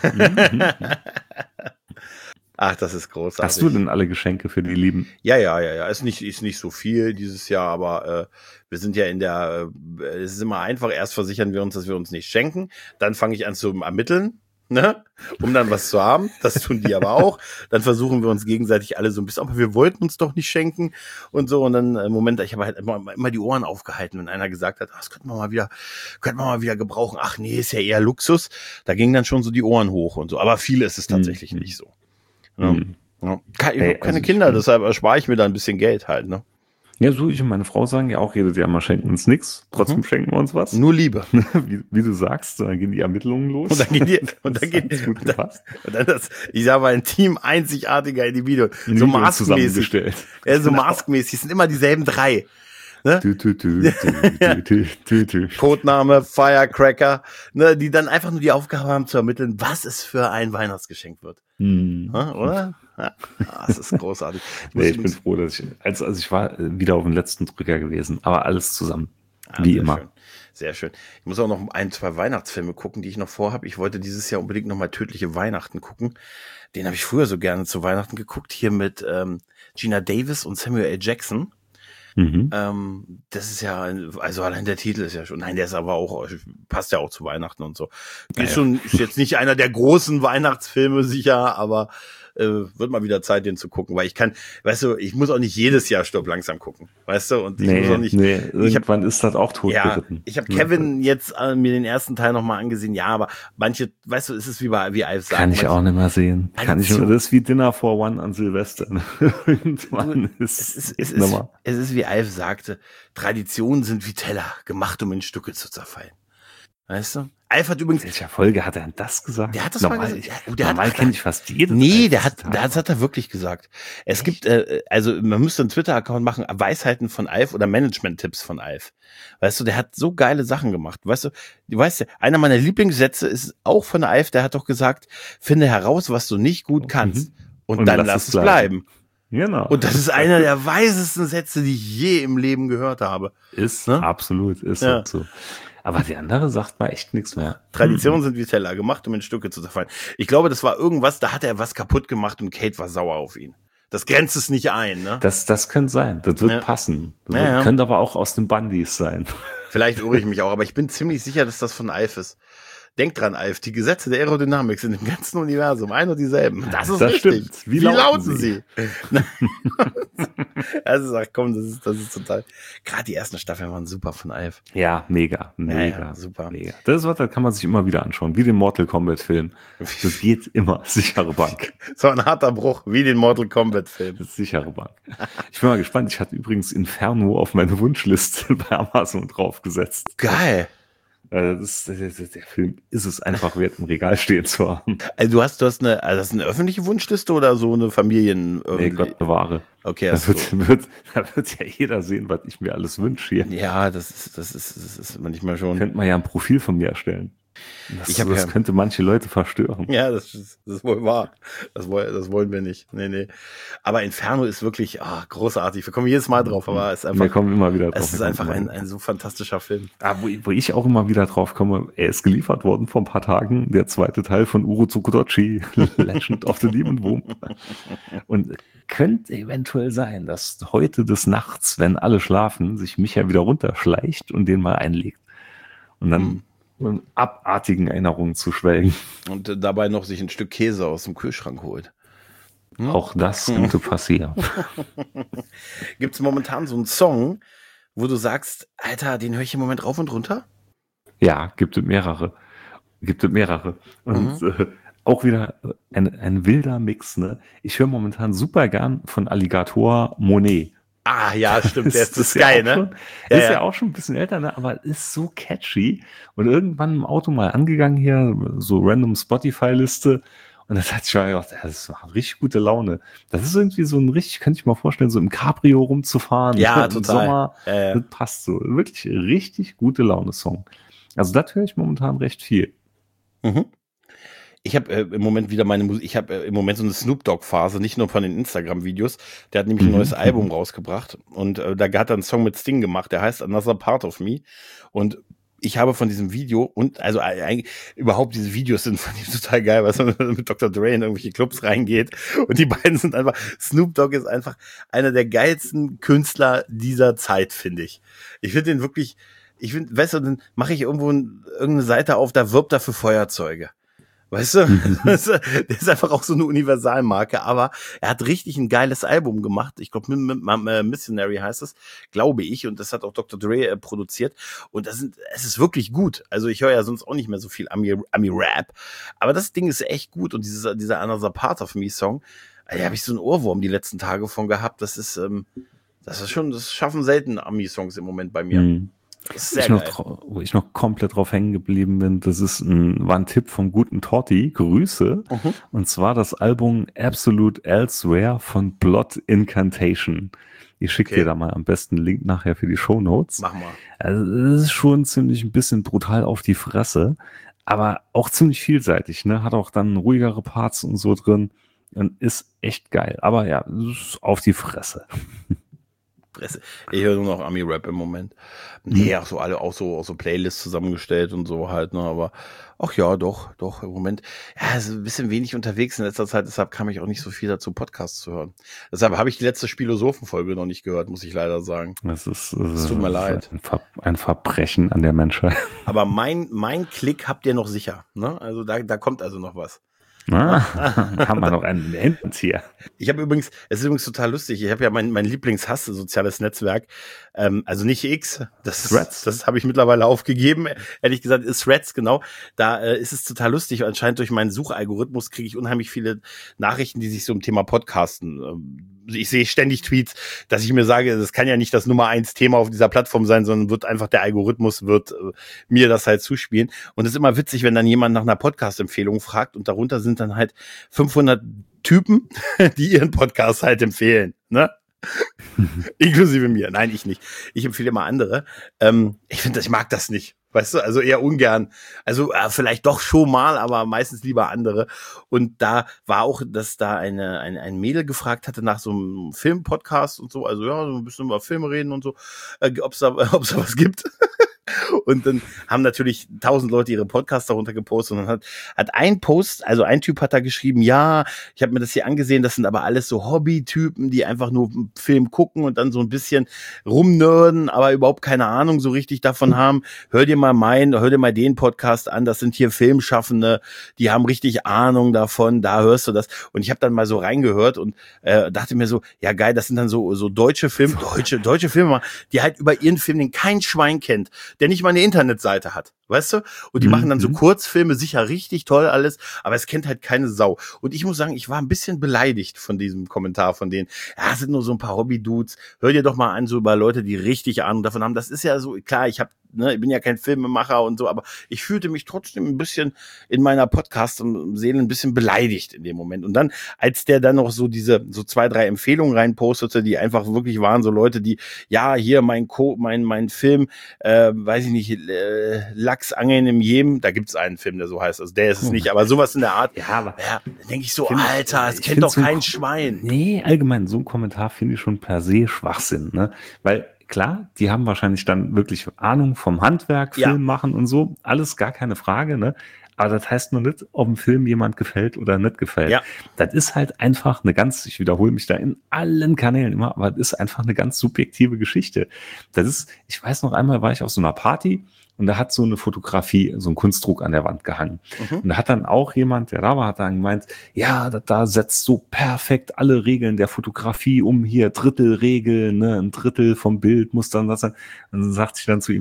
Ach, das ist großartig. Hast du denn alle Geschenke für die Lieben? Ja, ja, ja, ja. Ist nicht, ist nicht so viel dieses Jahr, aber äh, wir sind ja in der, äh, es ist immer einfach, erst versichern wir uns, dass wir uns nicht schenken, dann fange ich an zu ermitteln, ne, um dann was zu haben. Das tun die aber auch. Dann versuchen wir uns gegenseitig alle so ein bisschen, aber wir wollten uns doch nicht schenken und so. Und dann, äh, Moment, ich habe halt immer, immer die Ohren aufgehalten, wenn einer gesagt hat, ach, das könnten wir mal wieder, könnten wir mal wieder gebrauchen. Ach nee, ist ja eher Luxus. Da gingen dann schon so die Ohren hoch und so. Aber viel ist es tatsächlich mhm. nicht so. Ja. Mhm. Ja. Ich habe Hey, keine also Kinder, ich, deshalb erspare ich mir da ein bisschen Geld halt, ne? Ja, so ich und meine Frau sagen ja auch jedes Jahr mal, schenken uns nichts, trotzdem Mhm. schenken wir uns was. Nur Liebe. wie, wie du sagst, dann gehen die Ermittlungen los. Und dann gehen die, und dann Das geht, hat gut und dann, gepasst. und dann das, ich sag mal, ein Team einzigartiger Individuen. So Individuen maskmäßig. zusammengestellt. Ja, so Genau. maskmäßig. Es sind immer dieselben drei. Ne? Tü, tü, tü, tü, tü, tü, tü. Codename, Firecracker, ne, die dann einfach nur die Aufgabe haben zu ermitteln, was es für ein Weihnachtsgeschenk wird. Hm. Ja, oder? Ja, das ist großartig. Ich, Nee, ich bin übrigens, froh, dass ich, also, also ich war wieder auf dem letzten Drücker gewesen, aber alles zusammen. Ah, Wie sehr immer. Schön. Sehr schön. Ich muss auch noch ein, zwei Weihnachtsfilme gucken, die ich noch vorhabe. Ich wollte dieses Jahr unbedingt noch mal Tödliche Weihnachten gucken. Den habe ich früher so gerne zu Weihnachten geguckt, hier mit ähm, Gina Davis und Samuel L. Jackson. Mhm. Ähm, das ist ja, also allein der Titel ist ja schon, nein, der ist aber auch, passt ja auch zu Weihnachten und so. Ist Ja, ja. schon, ist jetzt nicht einer der großen Weihnachtsfilme sicher, aber äh, wird mal wieder Zeit, den zu gucken, weil ich kann, weißt du, ich muss auch nicht jedes Jahr Stirb langsam gucken, weißt du, und ich Nee, muss auch nicht, nee, ich hab, irgendwann ist das auch ja, totgeritten. ich habe Kevin jetzt äh, mir den ersten Teil nochmal angesehen, ja, aber manche, weißt du, ist es wie bei, wie Alf sagt. Kann ich manche, auch nicht mehr sehen. Kann ich Tradition. immer, das ist wie Dinner for One an Silvester. Irgendwann ist Es ist, es es, ist, es ist, wie Alf sagte, Traditionen sind wie Teller, gemacht, um in Stücke zu zerfallen. Weißt du? Alf hat übrigens, In welcher Folge hat er denn das gesagt? der hat das mal normal, gesagt. Ja, der normal hat, kenne ich fast jedes. nee, Alf- der hat, Zitat. das hat er wirklich gesagt. Es Echt? gibt, äh, also man müsste einen Twitter-Account machen, Weisheiten von Alf oder Management-Tipps von Alf. Weißt du, der hat so geile Sachen gemacht. Weißt du, du weißt ja, einer meiner Lieblingssätze ist auch von Alf, der hat doch gesagt, finde heraus, was du nicht gut kannst. Mhm. Und, Und dann lass lass es es bleiben. Genau. Und das ist einer der weisesten Sätze, die ich je im Leben gehört habe. ist Ne? absolut, ist Ja. halt so. Aber die andere sagt mal echt nichts mehr. Traditionen sind wie Teller, gemacht, um in Stücke zu zerfallen. Ich glaube, das war irgendwas, da hat er was kaputt gemacht und Kate war sauer auf ihn. Das grenzt es nicht ein, ne? Das, das könnte sein. Das wird Ja. passen. Das Ja, wird, ja. könnte aber auch aus den Bundys sein. Vielleicht irre ich mich auch, aber ich bin ziemlich sicher, dass das von Alf ist. Denk dran, Alf, die Gesetze der Aerodynamik sind im ganzen Universum ein und dieselben. Das ist Das richtig. stimmt. Wie, Wie lauten, lauten sie? Also sag, komm, das ist, das ist total. Gerade die ersten Staffeln waren super von Alf. Ja, mega, mega, Ja, ja, super. mega. Das ist was, das kann man sich immer wieder anschauen, wie den Mortal Kombat Film. Das geht immer, sichere Bank. So ein harter Bruch, wie den Mortal Kombat Film. Das ist sichere Bank. Ich bin mal gespannt, ich hatte übrigens Inferno auf meine Wunschliste bei Amazon draufgesetzt. Geil. Äh, Das, das, das, der Film ist es einfach wert, im Regal stehen zu haben. Also du hast, du hast eine, also das ist eine öffentliche Wunschliste oder so eine Familien? Nee, Gott bewahre. Okay, Da also wird, wird, da wird ja jeder sehen, was ich mir alles wünsche hier. ja, das ist, das ist, das ist manchmal schon. Könnte man ja ein Profil von mir erstellen. Das, Ich hab das ja- könnte manche Leute verstören. Ja, das ist, das ist wohl wahr. Das wollen, das wollen wir nicht. Nee, nee. Aber Inferno ist wirklich ah, großartig. Wir kommen jedes Mal drauf, aber es ist einfach, Wir kommen immer wieder drauf. es ist Wir einfach kommen ein, immer ein so fantastischer Film. Ah, wo, wo ich auch immer wieder drauf komme, er ist geliefert worden vor ein paar Tagen, der zweite Teil von Uro Tsukudochi, Legend of the Demon Womb. Und könnte eventuell sein, dass heute des Nachts, wenn alle schlafen, sich Micha wieder runterschleicht und den mal einlegt. Und dann Hm. in abartigen Erinnerungen zu schwelgen. Und äh, dabei noch sich ein Stück Käse aus dem Kühlschrank holt. Hm? Auch das könnte passieren. Gibt es momentan so einen Song, wo du sagst, Alter, den höre ich im Moment rauf und runter? Ja, gibt es mehrere. Gibt es mehrere. Und Mhm. äh, auch wieder ein, ein wilder Mix, ne? Ich höre momentan super gern von Alligator Monet. Ah, ja, stimmt, der Das ist das ist ja geil, auch ne? schon, Ja, ist ja ja. auch schon ein bisschen älter, ne? Aber ist so catchy. Und irgendwann im Auto mal angegangen hier, so random Spotify-Liste. Und das hat ich mir gedacht, das macht richtig gute Laune. Das ist irgendwie so ein richtig, könnte ich mir vorstellen, so im Cabrio rumzufahren, Ja, ne? Im total. Sommer. Ja, ja. Das passt so. Wirklich richtig gute Laune-Song. Also das höre ich momentan recht viel. Mhm. Ich habe äh, im Moment wieder meine Musik, ich habe äh, im Moment so eine Snoop Dogg-Phase, nicht nur von den Instagram-Videos. Der hat nämlich ein Mhm, neues Album mhm. rausgebracht und äh, da hat er einen Song mit Sting gemacht, der heißt Another Part of Me. Und ich habe von diesem Video und also äh, eigentlich überhaupt diese Videos sind von ihm total geil, weil man mit Doktor Dre in irgendwelche Clubs reingeht und die beiden sind einfach, Snoop Dogg ist einfach einer der geilsten Künstler dieser Zeit, finde ich. Ich finde den wirklich, ich finde, weißt du, dann mache ich irgendwo ein, irgendeine Seite auf, da wirbt er für Feuerzeuge. Weißt du, Mhm. der ist einfach auch so eine Universalmarke, aber er hat richtig ein geiles Album gemacht. Ich glaube, Missionary heißt es, glaube ich, und das hat auch Doktor Dre äh, produziert. Und das sind, es ist wirklich gut. Also ich höre ja sonst auch nicht mehr so viel Ami, Ami-Rap, aber das Ding ist echt gut. Und dieser, dieser Another Part of Me Song, da habe ich so einen Ohrwurm die letzten Tage von gehabt. Das ist, ähm, das ist schon, das schaffen selten Ami-Songs im Moment bei mir. Mhm. Das ist sehr Ich noch, geil. dra- wo ich noch komplett drauf hängen geblieben bin, das ist ein, war ein Tipp vom guten Torti, Grüße, Mhm. und zwar das Album Absolute Elsewhere von Blood Incantation. Ich schicke Okay. dir da mal am besten einen Link nachher für die Shownotes. Mach mal. Also es ist schon ziemlich ein bisschen brutal auf die Fresse, aber auch ziemlich vielseitig, ne? Hat auch dann ruhigere Parts und so drin und ist echt geil. Aber ja, es ist auf die Fresse. Presse. Ich höre nur noch Ami-Rap im Moment. Nee, auch so alle, auch so, auch so Playlists zusammengestellt und so halt, ne, aber ach ja, doch, doch, im Moment. Ja, ist ein bisschen wenig unterwegs in letzter Zeit, deshalb kam ich auch nicht so viel dazu, Podcasts zu hören. Deshalb habe ich die letzte Philosophenfolge noch nicht gehört, muss ich leider sagen. Das ist, Es tut mir äh, leid. ein, Ver ein Verbrechen an der Menschheit. Aber mein, mein Klick habt ihr noch sicher, ne? Also da, da kommt also noch was. Ah, haben wir noch einen Endenzieher. Ich habe übrigens, es ist übrigens total lustig, ich habe ja mein, mein Lieblingshass, soziales Netzwerk, ähm, also nicht X, das, Threads. das habe ich mittlerweile aufgegeben, ehrlich gesagt ist Threads, genau, da äh, ist es total lustig, anscheinend durch meinen Suchalgorithmus kriege ich unheimlich viele Nachrichten, die sich so im Thema Podcasten, ähm, ich sehe ständig Tweets, dass ich mir sage, das kann ja nicht das Nummer eins Thema auf dieser Plattform sein, sondern wird einfach der Algorithmus wird äh, mir das halt zuspielen. Und es ist immer witzig, wenn dann jemand nach einer Podcast-Empfehlung fragt und darunter sind dann halt fünfhundert Typen, die ihren Podcast halt empfehlen, ne? Inklusive mir. Nein, ich nicht. Ich empfehle immer andere. Ähm, ich finde, ich mag das nicht. Weißt du, also eher ungern. Also äh, vielleicht doch schon mal, aber meistens lieber andere. Und da war auch, dass da eine, eine ein Mädel gefragt hatte nach so einem Filmpodcast und so. Also ja, so ein bisschen über Filme reden und so, äh, ob es da, ob's da was gibt. Und dann haben natürlich tausend Leute ihre Podcasts darunter gepostet und dann hat, hat ein Post, also ein Typ hat da geschrieben, ja, ich habe mir das hier angesehen, das sind aber alles so Hobby-Typen, die einfach nur einen Film gucken und dann so ein bisschen rumnörden, aber überhaupt keine Ahnung so richtig davon haben. Hör dir mal meinen, hör dir mal den Podcast an, das sind hier Filmschaffende, die haben richtig Ahnung davon, da hörst du das. Und ich habe dann mal so reingehört und äh, dachte mir so, ja geil, das sind dann so so deutsche Filme, deutsche, deutsche Filme, die halt über ihren Film, den kein Schwein kennt, der nicht mal eine Internetseite hat, weißt du? Und die Mhm. machen dann so Kurzfilme, sicher richtig toll alles, aber es kennt halt keine Sau. Und ich muss sagen, ich war ein bisschen beleidigt von diesem Kommentar von denen. Ja, es sind nur so ein paar Hobby-Dudes. Hör dir doch mal an, so über Leute, die richtig Ahnung davon haben. Das ist ja so, klar, ich habe Ne, ich bin ja kein Filmemacher und so, aber ich fühlte mich trotzdem ein bisschen in meiner Podcast-Seele ein bisschen beleidigt in dem Moment. Und dann, als der dann noch so diese, so zwei, drei Empfehlungen reinpostete, die einfach wirklich waren, so Leute, die, ja, hier mein Co, mein, mein Film, äh, weiß ich nicht, äh, Lachsangeln im Jemen, da gibt's einen Film, der so heißt, also der ist es nicht, aber sowas in der Art. Ja, aber Ja, dann denke ich so, Find- Alter, es ich kennt find doch so ein kein Ko- Schwein. Nee, allgemein, so ein Kommentar finde ich schon per se Schwachsinn, ne? Weil klar, die haben wahrscheinlich dann wirklich Ahnung vom Handwerk, Ja. Film machen und so, alles gar keine Frage, ne? Aber das heißt nur nicht, ob ein Film jemand gefällt oder nicht gefällt. Ja. Das ist halt einfach eine ganz, ich wiederhole mich da in allen Kanälen immer, aber das ist einfach eine ganz subjektive Geschichte. Das ist, ich weiß noch einmal, war ich auf so einer Party und da hat so eine Fotografie, so ein Kunstdruck an der Wand gehangen. Mhm. Und da hat dann auch jemand, der da war, hat dann gemeint, ja, da, da setzt so perfekt alle Regeln der Fotografie um, hier Drittelregel, ne, ein Drittel vom Bild muss dann das sein. Und dann sagte ich dann zu ihm,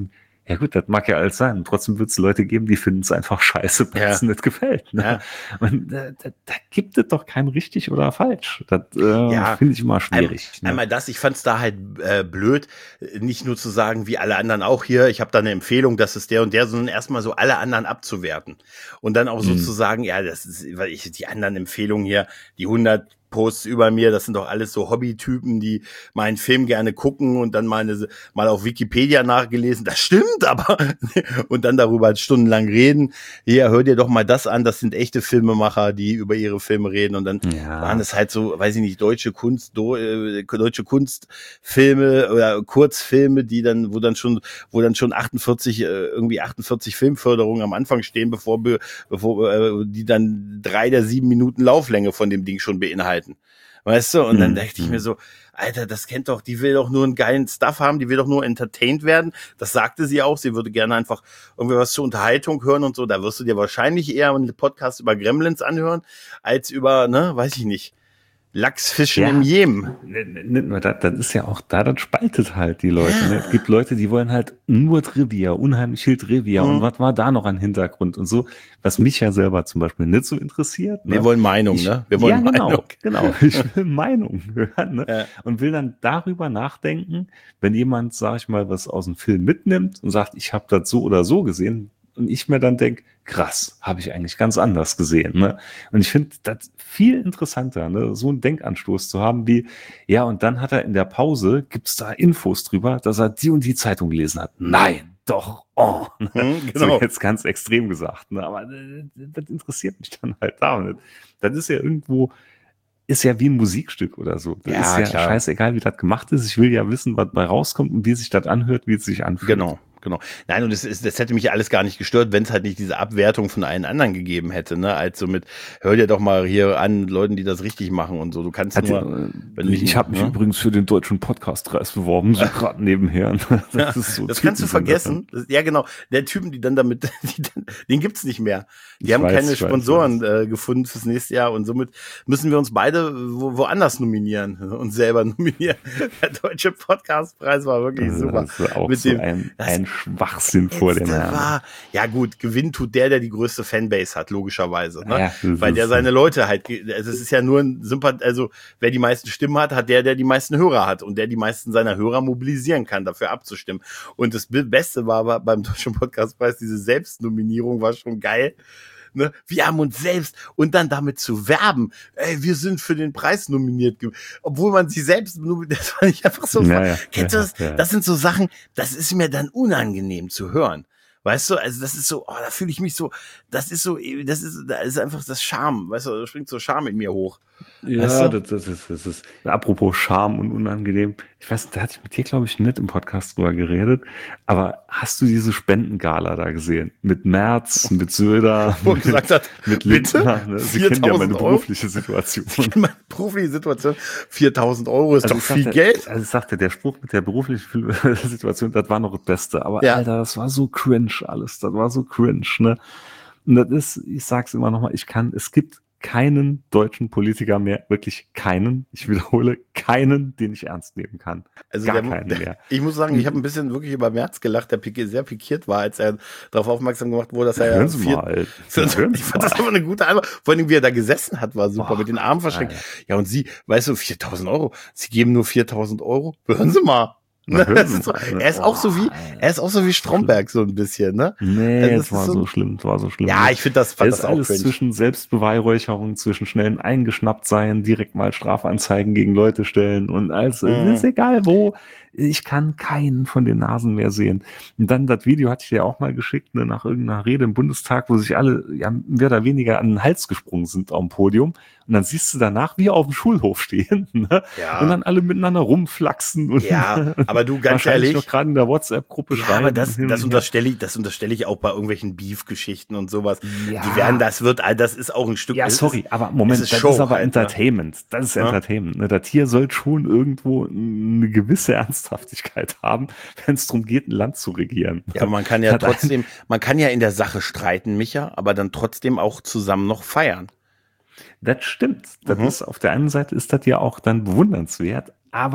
Ja gut, das mag ja alles sein. Und trotzdem wird es Leute geben, die finden es einfach scheiße, weil Ja. es nicht gefällt. Ne? Ja. Und äh, da, da gibt es doch kein richtig oder falsch. Das äh, Ja. finde ich immer schwierig. Ein, ne? Einmal das, ich fand es da halt äh, blöd, nicht nur zu sagen, wie alle anderen auch hier, ich habe da eine Empfehlung, das ist der und der, sondern erstmal so alle anderen abzuwerten. Und dann auch so Mhm. zu sagen, ja, das ist, weil ich die anderen Empfehlungen hier, die hundert Posts über mir, das sind doch alles so Hobbytypen, die meinen Film gerne gucken und dann meine, mal auf Wikipedia nachgelesen, das stimmt, aber und dann darüber halt stundenlang reden. Hier, hör dir doch mal das an, das sind echte Filmemacher, die über ihre Filme reden und dann Ja. waren es halt so, weiß ich nicht, deutsche Kunst, do, äh, deutsche Kunstfilme oder Kurzfilme, die dann, wo dann schon, wo dann schon achtundvierzig, äh, irgendwie achtundvierzig Filmförderungen am Anfang stehen, bevor, bevor äh, die dann drei der sieben Minuten Lauflänge von dem Ding schon beinhalten. Weißt du? Und dann Mhm. dachte ich mir so, Alter, das kennt doch, die will doch nur einen geilen Stuff haben, die will doch nur entertained werden. Das sagte sie auch, sie würde gerne einfach irgendwie was zur Unterhaltung hören und so. Da wirst du dir wahrscheinlich eher einen Podcast über Gremlins anhören, als über, ne, weiß ich nicht, Lachsfischen Ja. im Jemen. Nicht nur das, das ist ja auch da, das spaltet halt die Leute. Ne? Es gibt Leute, die wollen halt nur Trivia, unheimlich viel Trivia Mhm. und was war da noch an Hintergrund und so, was mich ja selber zum Beispiel nicht so interessiert. Ne? Wir wollen Meinung, Ich- ne? Wir wollen ja, genau, Meinung. genau. Ich will Meinung hören ne? Ja. und will dann darüber nachdenken, wenn jemand, sag ich mal, was aus dem Film mitnimmt und sagt, ich habe das so oder so gesehen und ich mir dann denke, krass, habe ich eigentlich ganz anders gesehen. Ne? Und ich finde das viel interessanter, ne? so einen Denkanstoß zu haben wie, ja, und dann hat er in der Pause, gibt's da Infos drüber, dass er die und die Zeitung gelesen hat. Nein, doch, oh. Hm, So genau. jetzt ganz extrem gesagt. Ne? Aber äh, das interessiert mich dann halt da nicht. Das ist ja irgendwo, ist ja wie ein Musikstück oder so. Das Ja, ist ja klar. scheißegal, wie das gemacht ist. Ich will ja wissen, was bei rauskommt und wie sich das anhört, wie es sich anfühlt. Genau, genau. Nein, und das, ist, das hätte mich alles gar nicht gestört, wenn es halt nicht diese Abwertung von allen anderen gegeben hätte, ne? Als so mit, hör dir doch mal hier an, Leuten, die das richtig machen und so. Du kannst Hat, nur, äh, wenn du ich nicht- habe mich ne? übrigens für den deutschen Podcastpreis beworben, so gerade nebenher. Das, ist so das kannst du Typen sind vergessen. Das, ja, genau. Der Typen, die dann damit, die dann, den gibt's nicht mehr. Die Ich haben weiß, keine ich weiß, Sponsoren ich weiß. äh, gefunden fürs nächste Jahr und somit müssen wir uns beide wo, woanders nominieren und selber nominieren. Der deutsche Podcastpreis war wirklich Das super. ist auch Mit so dem- ein, das ein Schwachsinn vor dem Letzte Herrn. war, ja gut, Gewinn tut der, der die größte Fanbase hat, logischerweise. Ne? Ja, das Weil der ist- seine Leute halt, ge- also es ist ja nur ein Sympath, also wer die meisten Stimmen hat, hat der, der die meisten Hörer hat und der die meisten seiner Hörer mobilisieren kann, dafür abzustimmen. Und das Be- Beste war aber beim Deutschen Podcastpreis, diese Selbstnominierung war schon geil. Ne? Wir haben uns selbst und dann damit zu werben, ey, wir sind für den Preis nominiert, ge- obwohl man sich selbst nominiert, das fand ich einfach so, Ja, ja, kennst du ja, das? ja. Das sind so Sachen, das ist mir dann unangenehm zu hören. Weißt du, also das ist so, oh, da fühle ich mich so, das ist so, das ist, da ist einfach das Charme, weißt du, da springt so Charme in mir hoch. Ja, Weißt du? das, das, ist, das ist, apropos Scham und unangenehm. Ich weiß, da hatte ich mit dir, glaube ich, nicht im Podcast drüber geredet, aber hast du diese Spendengala da gesehen? Mit Merz, mit Söder, Wo er mit, gesagt hat, mit bitte? Lindner. Ne? Sie kennen ja meine viertausend Euro? berufliche Situation. Meine berufliche Situation, viertausend Euro ist doch ich viel sagte, Geld. Also ich sagte, der Spruch mit der beruflichen Situation, das war noch das Beste. Aber Ja. Alter, das war so cringe alles. Das war so cringe, ne? Und das ist, ich sag's immer nochmal, ich kann, es gibt keinen deutschen Politiker mehr, wirklich keinen, ich wiederhole, keinen, den ich ernst nehmen kann. Also Gar der, keinen der, mehr. ich muss sagen, ich habe ein bisschen wirklich über Merz gelacht, der piki- sehr pikiert war, als er darauf aufmerksam gemacht wurde, dass er Hören ja Sie vier, mal. Hören Sie ich fand das mal. aber eine gute Antwort. Vor allem, wie er da gesessen hat, war super, Boah, mit den Armen verschränkt. Alter. Ja, und Sie, weißt du, viertausend Euro. Sie geben nur viertausend Euro. Hören Sie mal. Na, hören Das Sie ist so, mal. er ist auch so wie, Boah, er ist auch so wie Stromberg, so ein bisschen, ne? Nee, Also es das war ist so, so- schlimm, es war so schlimm. Ja, ich finde das, Das fand ist das auch alles cringe. zwischen Selbstbeweihräucherung, zwischen schnellen eingeschnappt sein, direkt mal Strafanzeigen gegen Leute stellen und alles. Mhm. Es ist egal wo. Ich kann keinen von den Nasen mehr sehen. Und dann das Video hatte ich dir auch mal geschickt, ne, nach irgendeiner Rede im Bundestag, wo sich alle ja, mehr oder weniger an den Hals gesprungen sind auf dem Podium. Und dann siehst du danach, wie auf dem Schulhof stehen. Ne? Ja. Und dann alle miteinander rumflachsen. Und Ja, aber du, ganz wahrscheinlich ehrlich, noch gerade in der WhatsApp-Gruppe ja, schreiben. aber das, hin und das her. unterstelle ich, das unterstelle ich auch bei irgendwelchen Beef-Geschichten und sowas. Ja. Die werden, das wird, das ist auch ein Stück. Ja, es sorry, ist, aber Moment, es ist das Show ist aber halt, ne? Entertainment. Das ist Ja. Entertainment. Ne? Das Tier soll schon irgendwo eine gewisse Ernsthaftigkeit haben, wenn es darum geht, ein Land zu regieren. Ja, man kann ja Hat ein- trotzdem, man kann ja in der Sache streiten, Micha, aber dann trotzdem auch zusammen noch feiern. Das stimmt. Das Mhm. ist, auf der einen Seite ist das ja auch dann bewundernswert, aber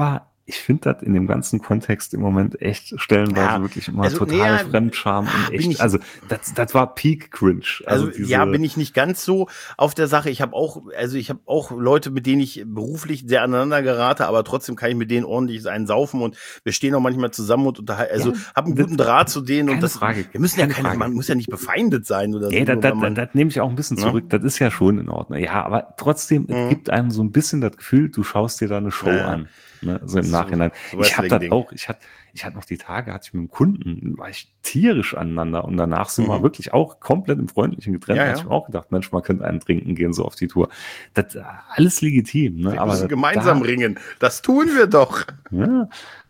ich finde das in dem ganzen Kontext im Moment echt stellenweise Ja, wirklich immer also, total nee, ja, Fremdscham ah, und bin echt, ich- also das, das war Peak Cringe. Also, diese, ja, bin ich nicht ganz so auf der Sache. Ich habe auch, also ich habe auch Leute, mit denen ich beruflich sehr aneinander gerate, aber trotzdem kann ich mit denen ordentlich einen saufen und wir stehen auch manchmal zusammen und unterhalten. Also Ja, habe einen das- guten Draht zu denen keine und das. Frage, Wir müssen ja keine keine, Frage. man muss ja nicht befeindet sein oder Nee, so. das, nur das, wenn man- das, das nehme ich auch ein bisschen Ne? zurück. Das ist ja schon in Ordnung. Ja, aber trotzdem, Mhm. es gibt einem so ein bisschen das Gefühl, du schaust dir da eine Show Ja, ja. an. Ne? So im So- Nachhinein. so ich habe das Wrestling-Ding. auch, ich hatte, ich hatte noch die Tage, hatte ich mit einem Kunden, war ich tierisch aneinander und danach sind wir Mhm. wirklich auch komplett im Freundlichen getrennt. Ja, Da ja. hatte ich mir auch gedacht, Mensch, man könnte einen trinken gehen, so auf die Tour. Das äh, alles legitim. Ne? Wir aber müssen das- gemeinsam da, ringen. Das tun wir doch. ja.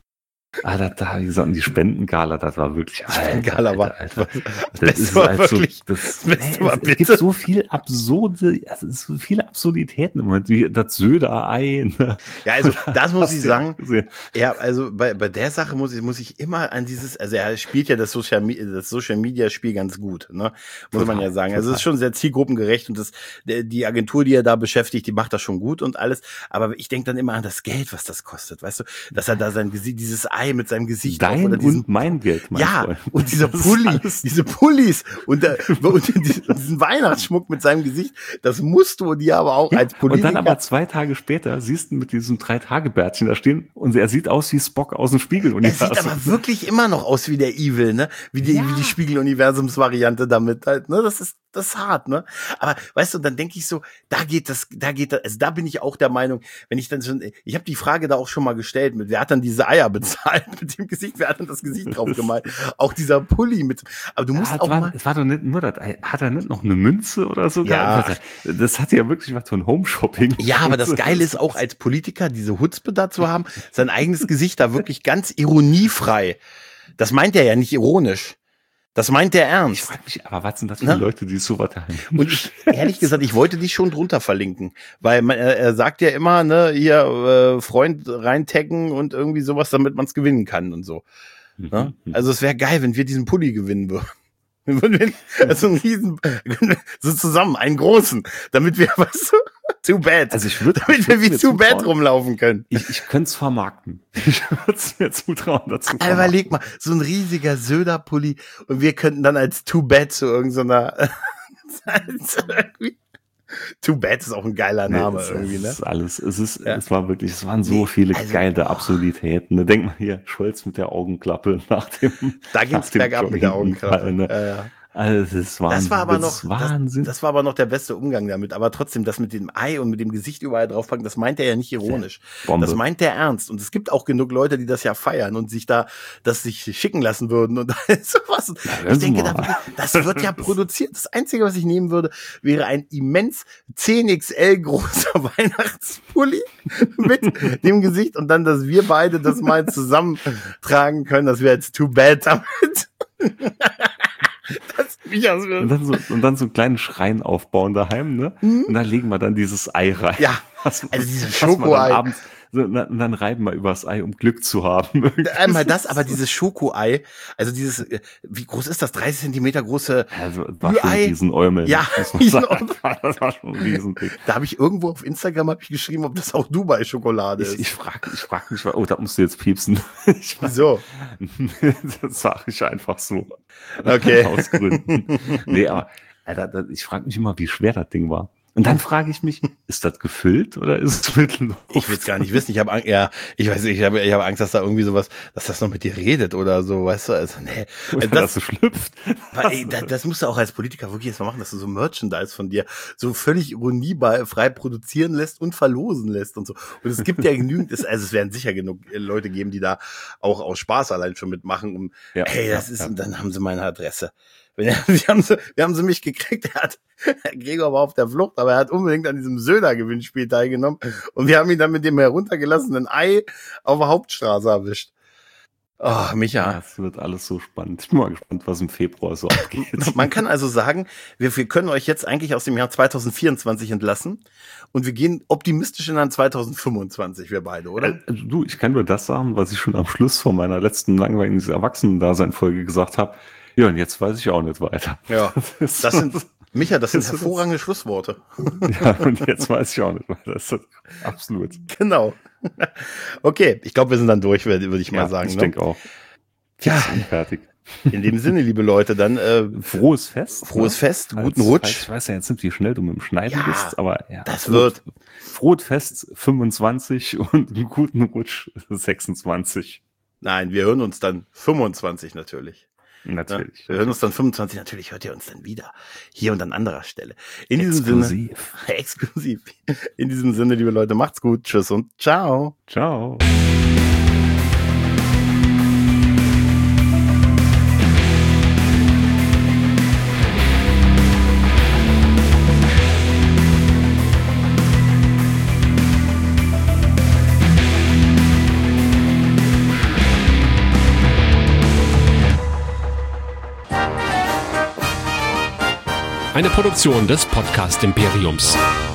Ah, da, da, wie gesagt, und die Spendengala, das war wirklich, Spendengala war- Alter, Alter. Das Das Beste ist war halt wirklich- so, das, das Beste nee, war es, es bitte- gibt so viel absurde, also es ist so viele Absurditäten im Moment, wie das Söder-Ei. Ne? Ja, also das muss Hast ich du sagen. gesehen? Ja, also bei, bei der Sache muss ich, muss ich immer an dieses, also er spielt ja das Social, Me- das Social Media Spiel ganz gut, ne? Muss Total, man ja sagen. Also es total. ist schon sehr zielgruppengerecht und das, der- die Agentur, die er da beschäftigt, die macht das schon gut und alles. Aber ich denke dann immer an das Geld, was das kostet, weißt du? Dass er da sein Gesicht, dieses Ei mit seinem Gesicht drauf Dein oder diesen und mein Geld, mein ja, Freund. und dieser Das ist Pulli, alles- diese Pullis und, der, und diesen Weihnachtsschmuck mit seinem Gesicht, das musst du dir aber auch Ja, als und Politiker. dann aber zwei Tage später siehst du mit diesem Drei-Tage-Bärtchen da stehen und er sieht aus wie Spock aus dem Er Spiegeluniversum. sieht aber wirklich immer noch aus wie der Evil, ne? Wie die, Ja. wie die Spiegeluniversums-Variante damit halt, ne? Das ist, das ist hart, ne? Aber weißt du, dann denke ich so, da geht das, da geht das, also da bin ich auch der Meinung, wenn ich dann schon, ich habe die Frage da auch schon mal gestellt, mit wer hat dann diese Eier bezahlt mit dem Gesicht, wer hat dann das Gesicht drauf gemalt? Auch dieser Pulli mit, aber du musst Ja, es auch war, mal, es war doch nicht nur das, Ei. Hat er nicht noch eine Münze oder so? Ja. gehabt? Das hat ja wirklich was von Home-Shopping. ja, aber das Geile ist auch als Politiker diese Hutzpe da zu haben, sein eigenes Gesicht da wirklich ganz ironiefrei. Das meint er ja nicht ironisch. Das meint er Ich ernst. frage mich, aber was sind das für Ne? Leute, die so was haben? Und ich, ehrlich gesagt, ich wollte dich schon drunter verlinken, weil man, er, er sagt ja immer, ne, hier äh, Freund reintaggen und irgendwie sowas, damit man es gewinnen kann und so. Ne? Mhm. Also es wäre geil, wenn wir diesen Pulli gewinnen würden. Wir würden also einen riesen, so zusammen, einen großen, damit wir, weißt du, too bad, Also ich würde, damit wir wie too bad rum. rumlaufen können. Ich, ich könnte es vermarkten. Ich würde es mir zutrauen, dazu Aber überleg mal, so ein riesiger Söder-Pulli und wir könnten dann als too bad zu irgendeiner, too bad ist auch ein geiler Name es, irgendwie, es ne? ist alles, es ist, Ja. es war wirklich, es waren so Nee, viele also- geile Absurditäten. Ne? Denk mal hier, Scholz mit der Augenklappe nach dem, Da nach ging's dem bergab mit der Joggingunfall, Augenklappe. ne? Ja, ja. Also das, Wahnsinn, Das war aber das noch, ist das, Wahnsinn. das war aber noch der beste Umgang damit. Aber trotzdem, das mit dem Ei und mit dem Gesicht überall draufpacken, das meint er ja nicht ironisch. Bombe. Das meint er ernst. Und es gibt auch genug Leute, die das ja feiern und sich da, das sich schicken lassen würden und sowas. hören Ich Sie denke, mal. da, wird- das wird ja produziert. Das Einzige, was ich nehmen würde, wäre ein immens zehn X L großer Weihnachtspulli mit dem Gesicht und dann, dass wir beide das mal zusammen tragen können. Das wäre jetzt too bad damit. Das mich aus Und dann, so, und dann so einen kleinen Schrein aufbauen daheim, ne? Und dann legen wir dann dieses Ei rein. Mhm. Ja, Was- also dieses was man dann Schokoei. abends- So, und dann und dann reiben wir übers Ei, um Glück zu haben. Einmal das, aber dieses Schokoei, also dieses, äh, wie groß ist das? dreißig Zentimeter große, Also, das war schon ein Ü-Ei. Riesenäumel. Ja, muss man sagen. Das war schon ein Riesending. da habe ich irgendwo auf Instagram hab ich geschrieben, ob das auch Dubai-Schokolade Ich, ist. ich frage ich frag mich, oh, da musst du jetzt piepsen. Ich, Wieso? das sage ich einfach so. Okay. Aus Gründen. Nee, aber Alter, das- ich frage mich immer, wie schwer das Ding war. Und dann frage ich mich, ist das gefüllt oder ist es mit Luft? Ich will es gar nicht wissen. Ich habe Angst, ja, ich weiß nicht, ich habe ich hab Angst, dass da irgendwie sowas, dass das noch mit dir redet oder so, weißt du? Also, nee. Oder Also dass das, du schlüpft. aber, ey, das, das musst du auch als Politiker wirklich jetzt mal machen, dass du so Merchandise von dir so völlig ironiefrei produzieren lässt und verlosen lässt und so. Und es gibt ja genügend, es- also es werden sicher genug Leute geben, die da auch aus Spaß allein schon mitmachen. Um, Ja, hey, das ja, ist, ja. und dann haben sie meine Adresse. Wir haben sie, wir haben sie mich gekriegt. Er hat, Gregor war auf der Flucht, aber er hat unbedingt an diesem Söder-Gewinnspiel teilgenommen. Und wir haben ihn dann mit dem heruntergelassenen Ei auf der Hauptstraße erwischt. Oh, Micha. Das wird alles so spannend. Ich bin mal gespannt, was im Februar so abgeht. Man kann also sagen, wir, wir können euch jetzt eigentlich aus dem Jahr zwanzig vierundzwanzig entlassen und wir gehen optimistisch in ein zwanzig fünfundzwanzig, wir beide, oder? Also, du, ich kann nur das sagen, was ich schon am Schluss von meiner letzten langweiligen Erwachsenen-Dasein-Folge gesagt habe. Ja, und jetzt weiß ich auch nicht weiter. Ja, das sind, Micha, das sind Das ist- hervorragende Schlussworte. Ja, und jetzt weiß ich auch nicht weiter. Das ist absolut. Genau. Okay, ich glaube, wir sind dann durch, würde würd ich Ja, mal sagen. ich ne? denke auch. Ja, Fertig. in dem Sinne, liebe Leute, dann äh, Frohes Fest. frohes ne? Fest, Falls- guten Rutsch. falls- Ich weiß ja jetzt nicht, wie schnell du mit dem Schneiden Ja, bist, aber ja. das froh- wird. Frohes Fest fünfundzwanzig und einen guten Rutsch sechsundzwanzig. Nein, wir hören uns dann fünfundzwanzig natürlich. Ne? Natürlich. Wir hören uns dann fünfundzwanzig, natürlich hört ihr uns dann wieder. Hier und an anderer Stelle. In diesem Sinne. Exklusiv. Exklusiv. In diesem Sinne, liebe Leute, macht's gut. Tschüss und ciao. Ciao. Eine Produktion des Podcast Imperiums.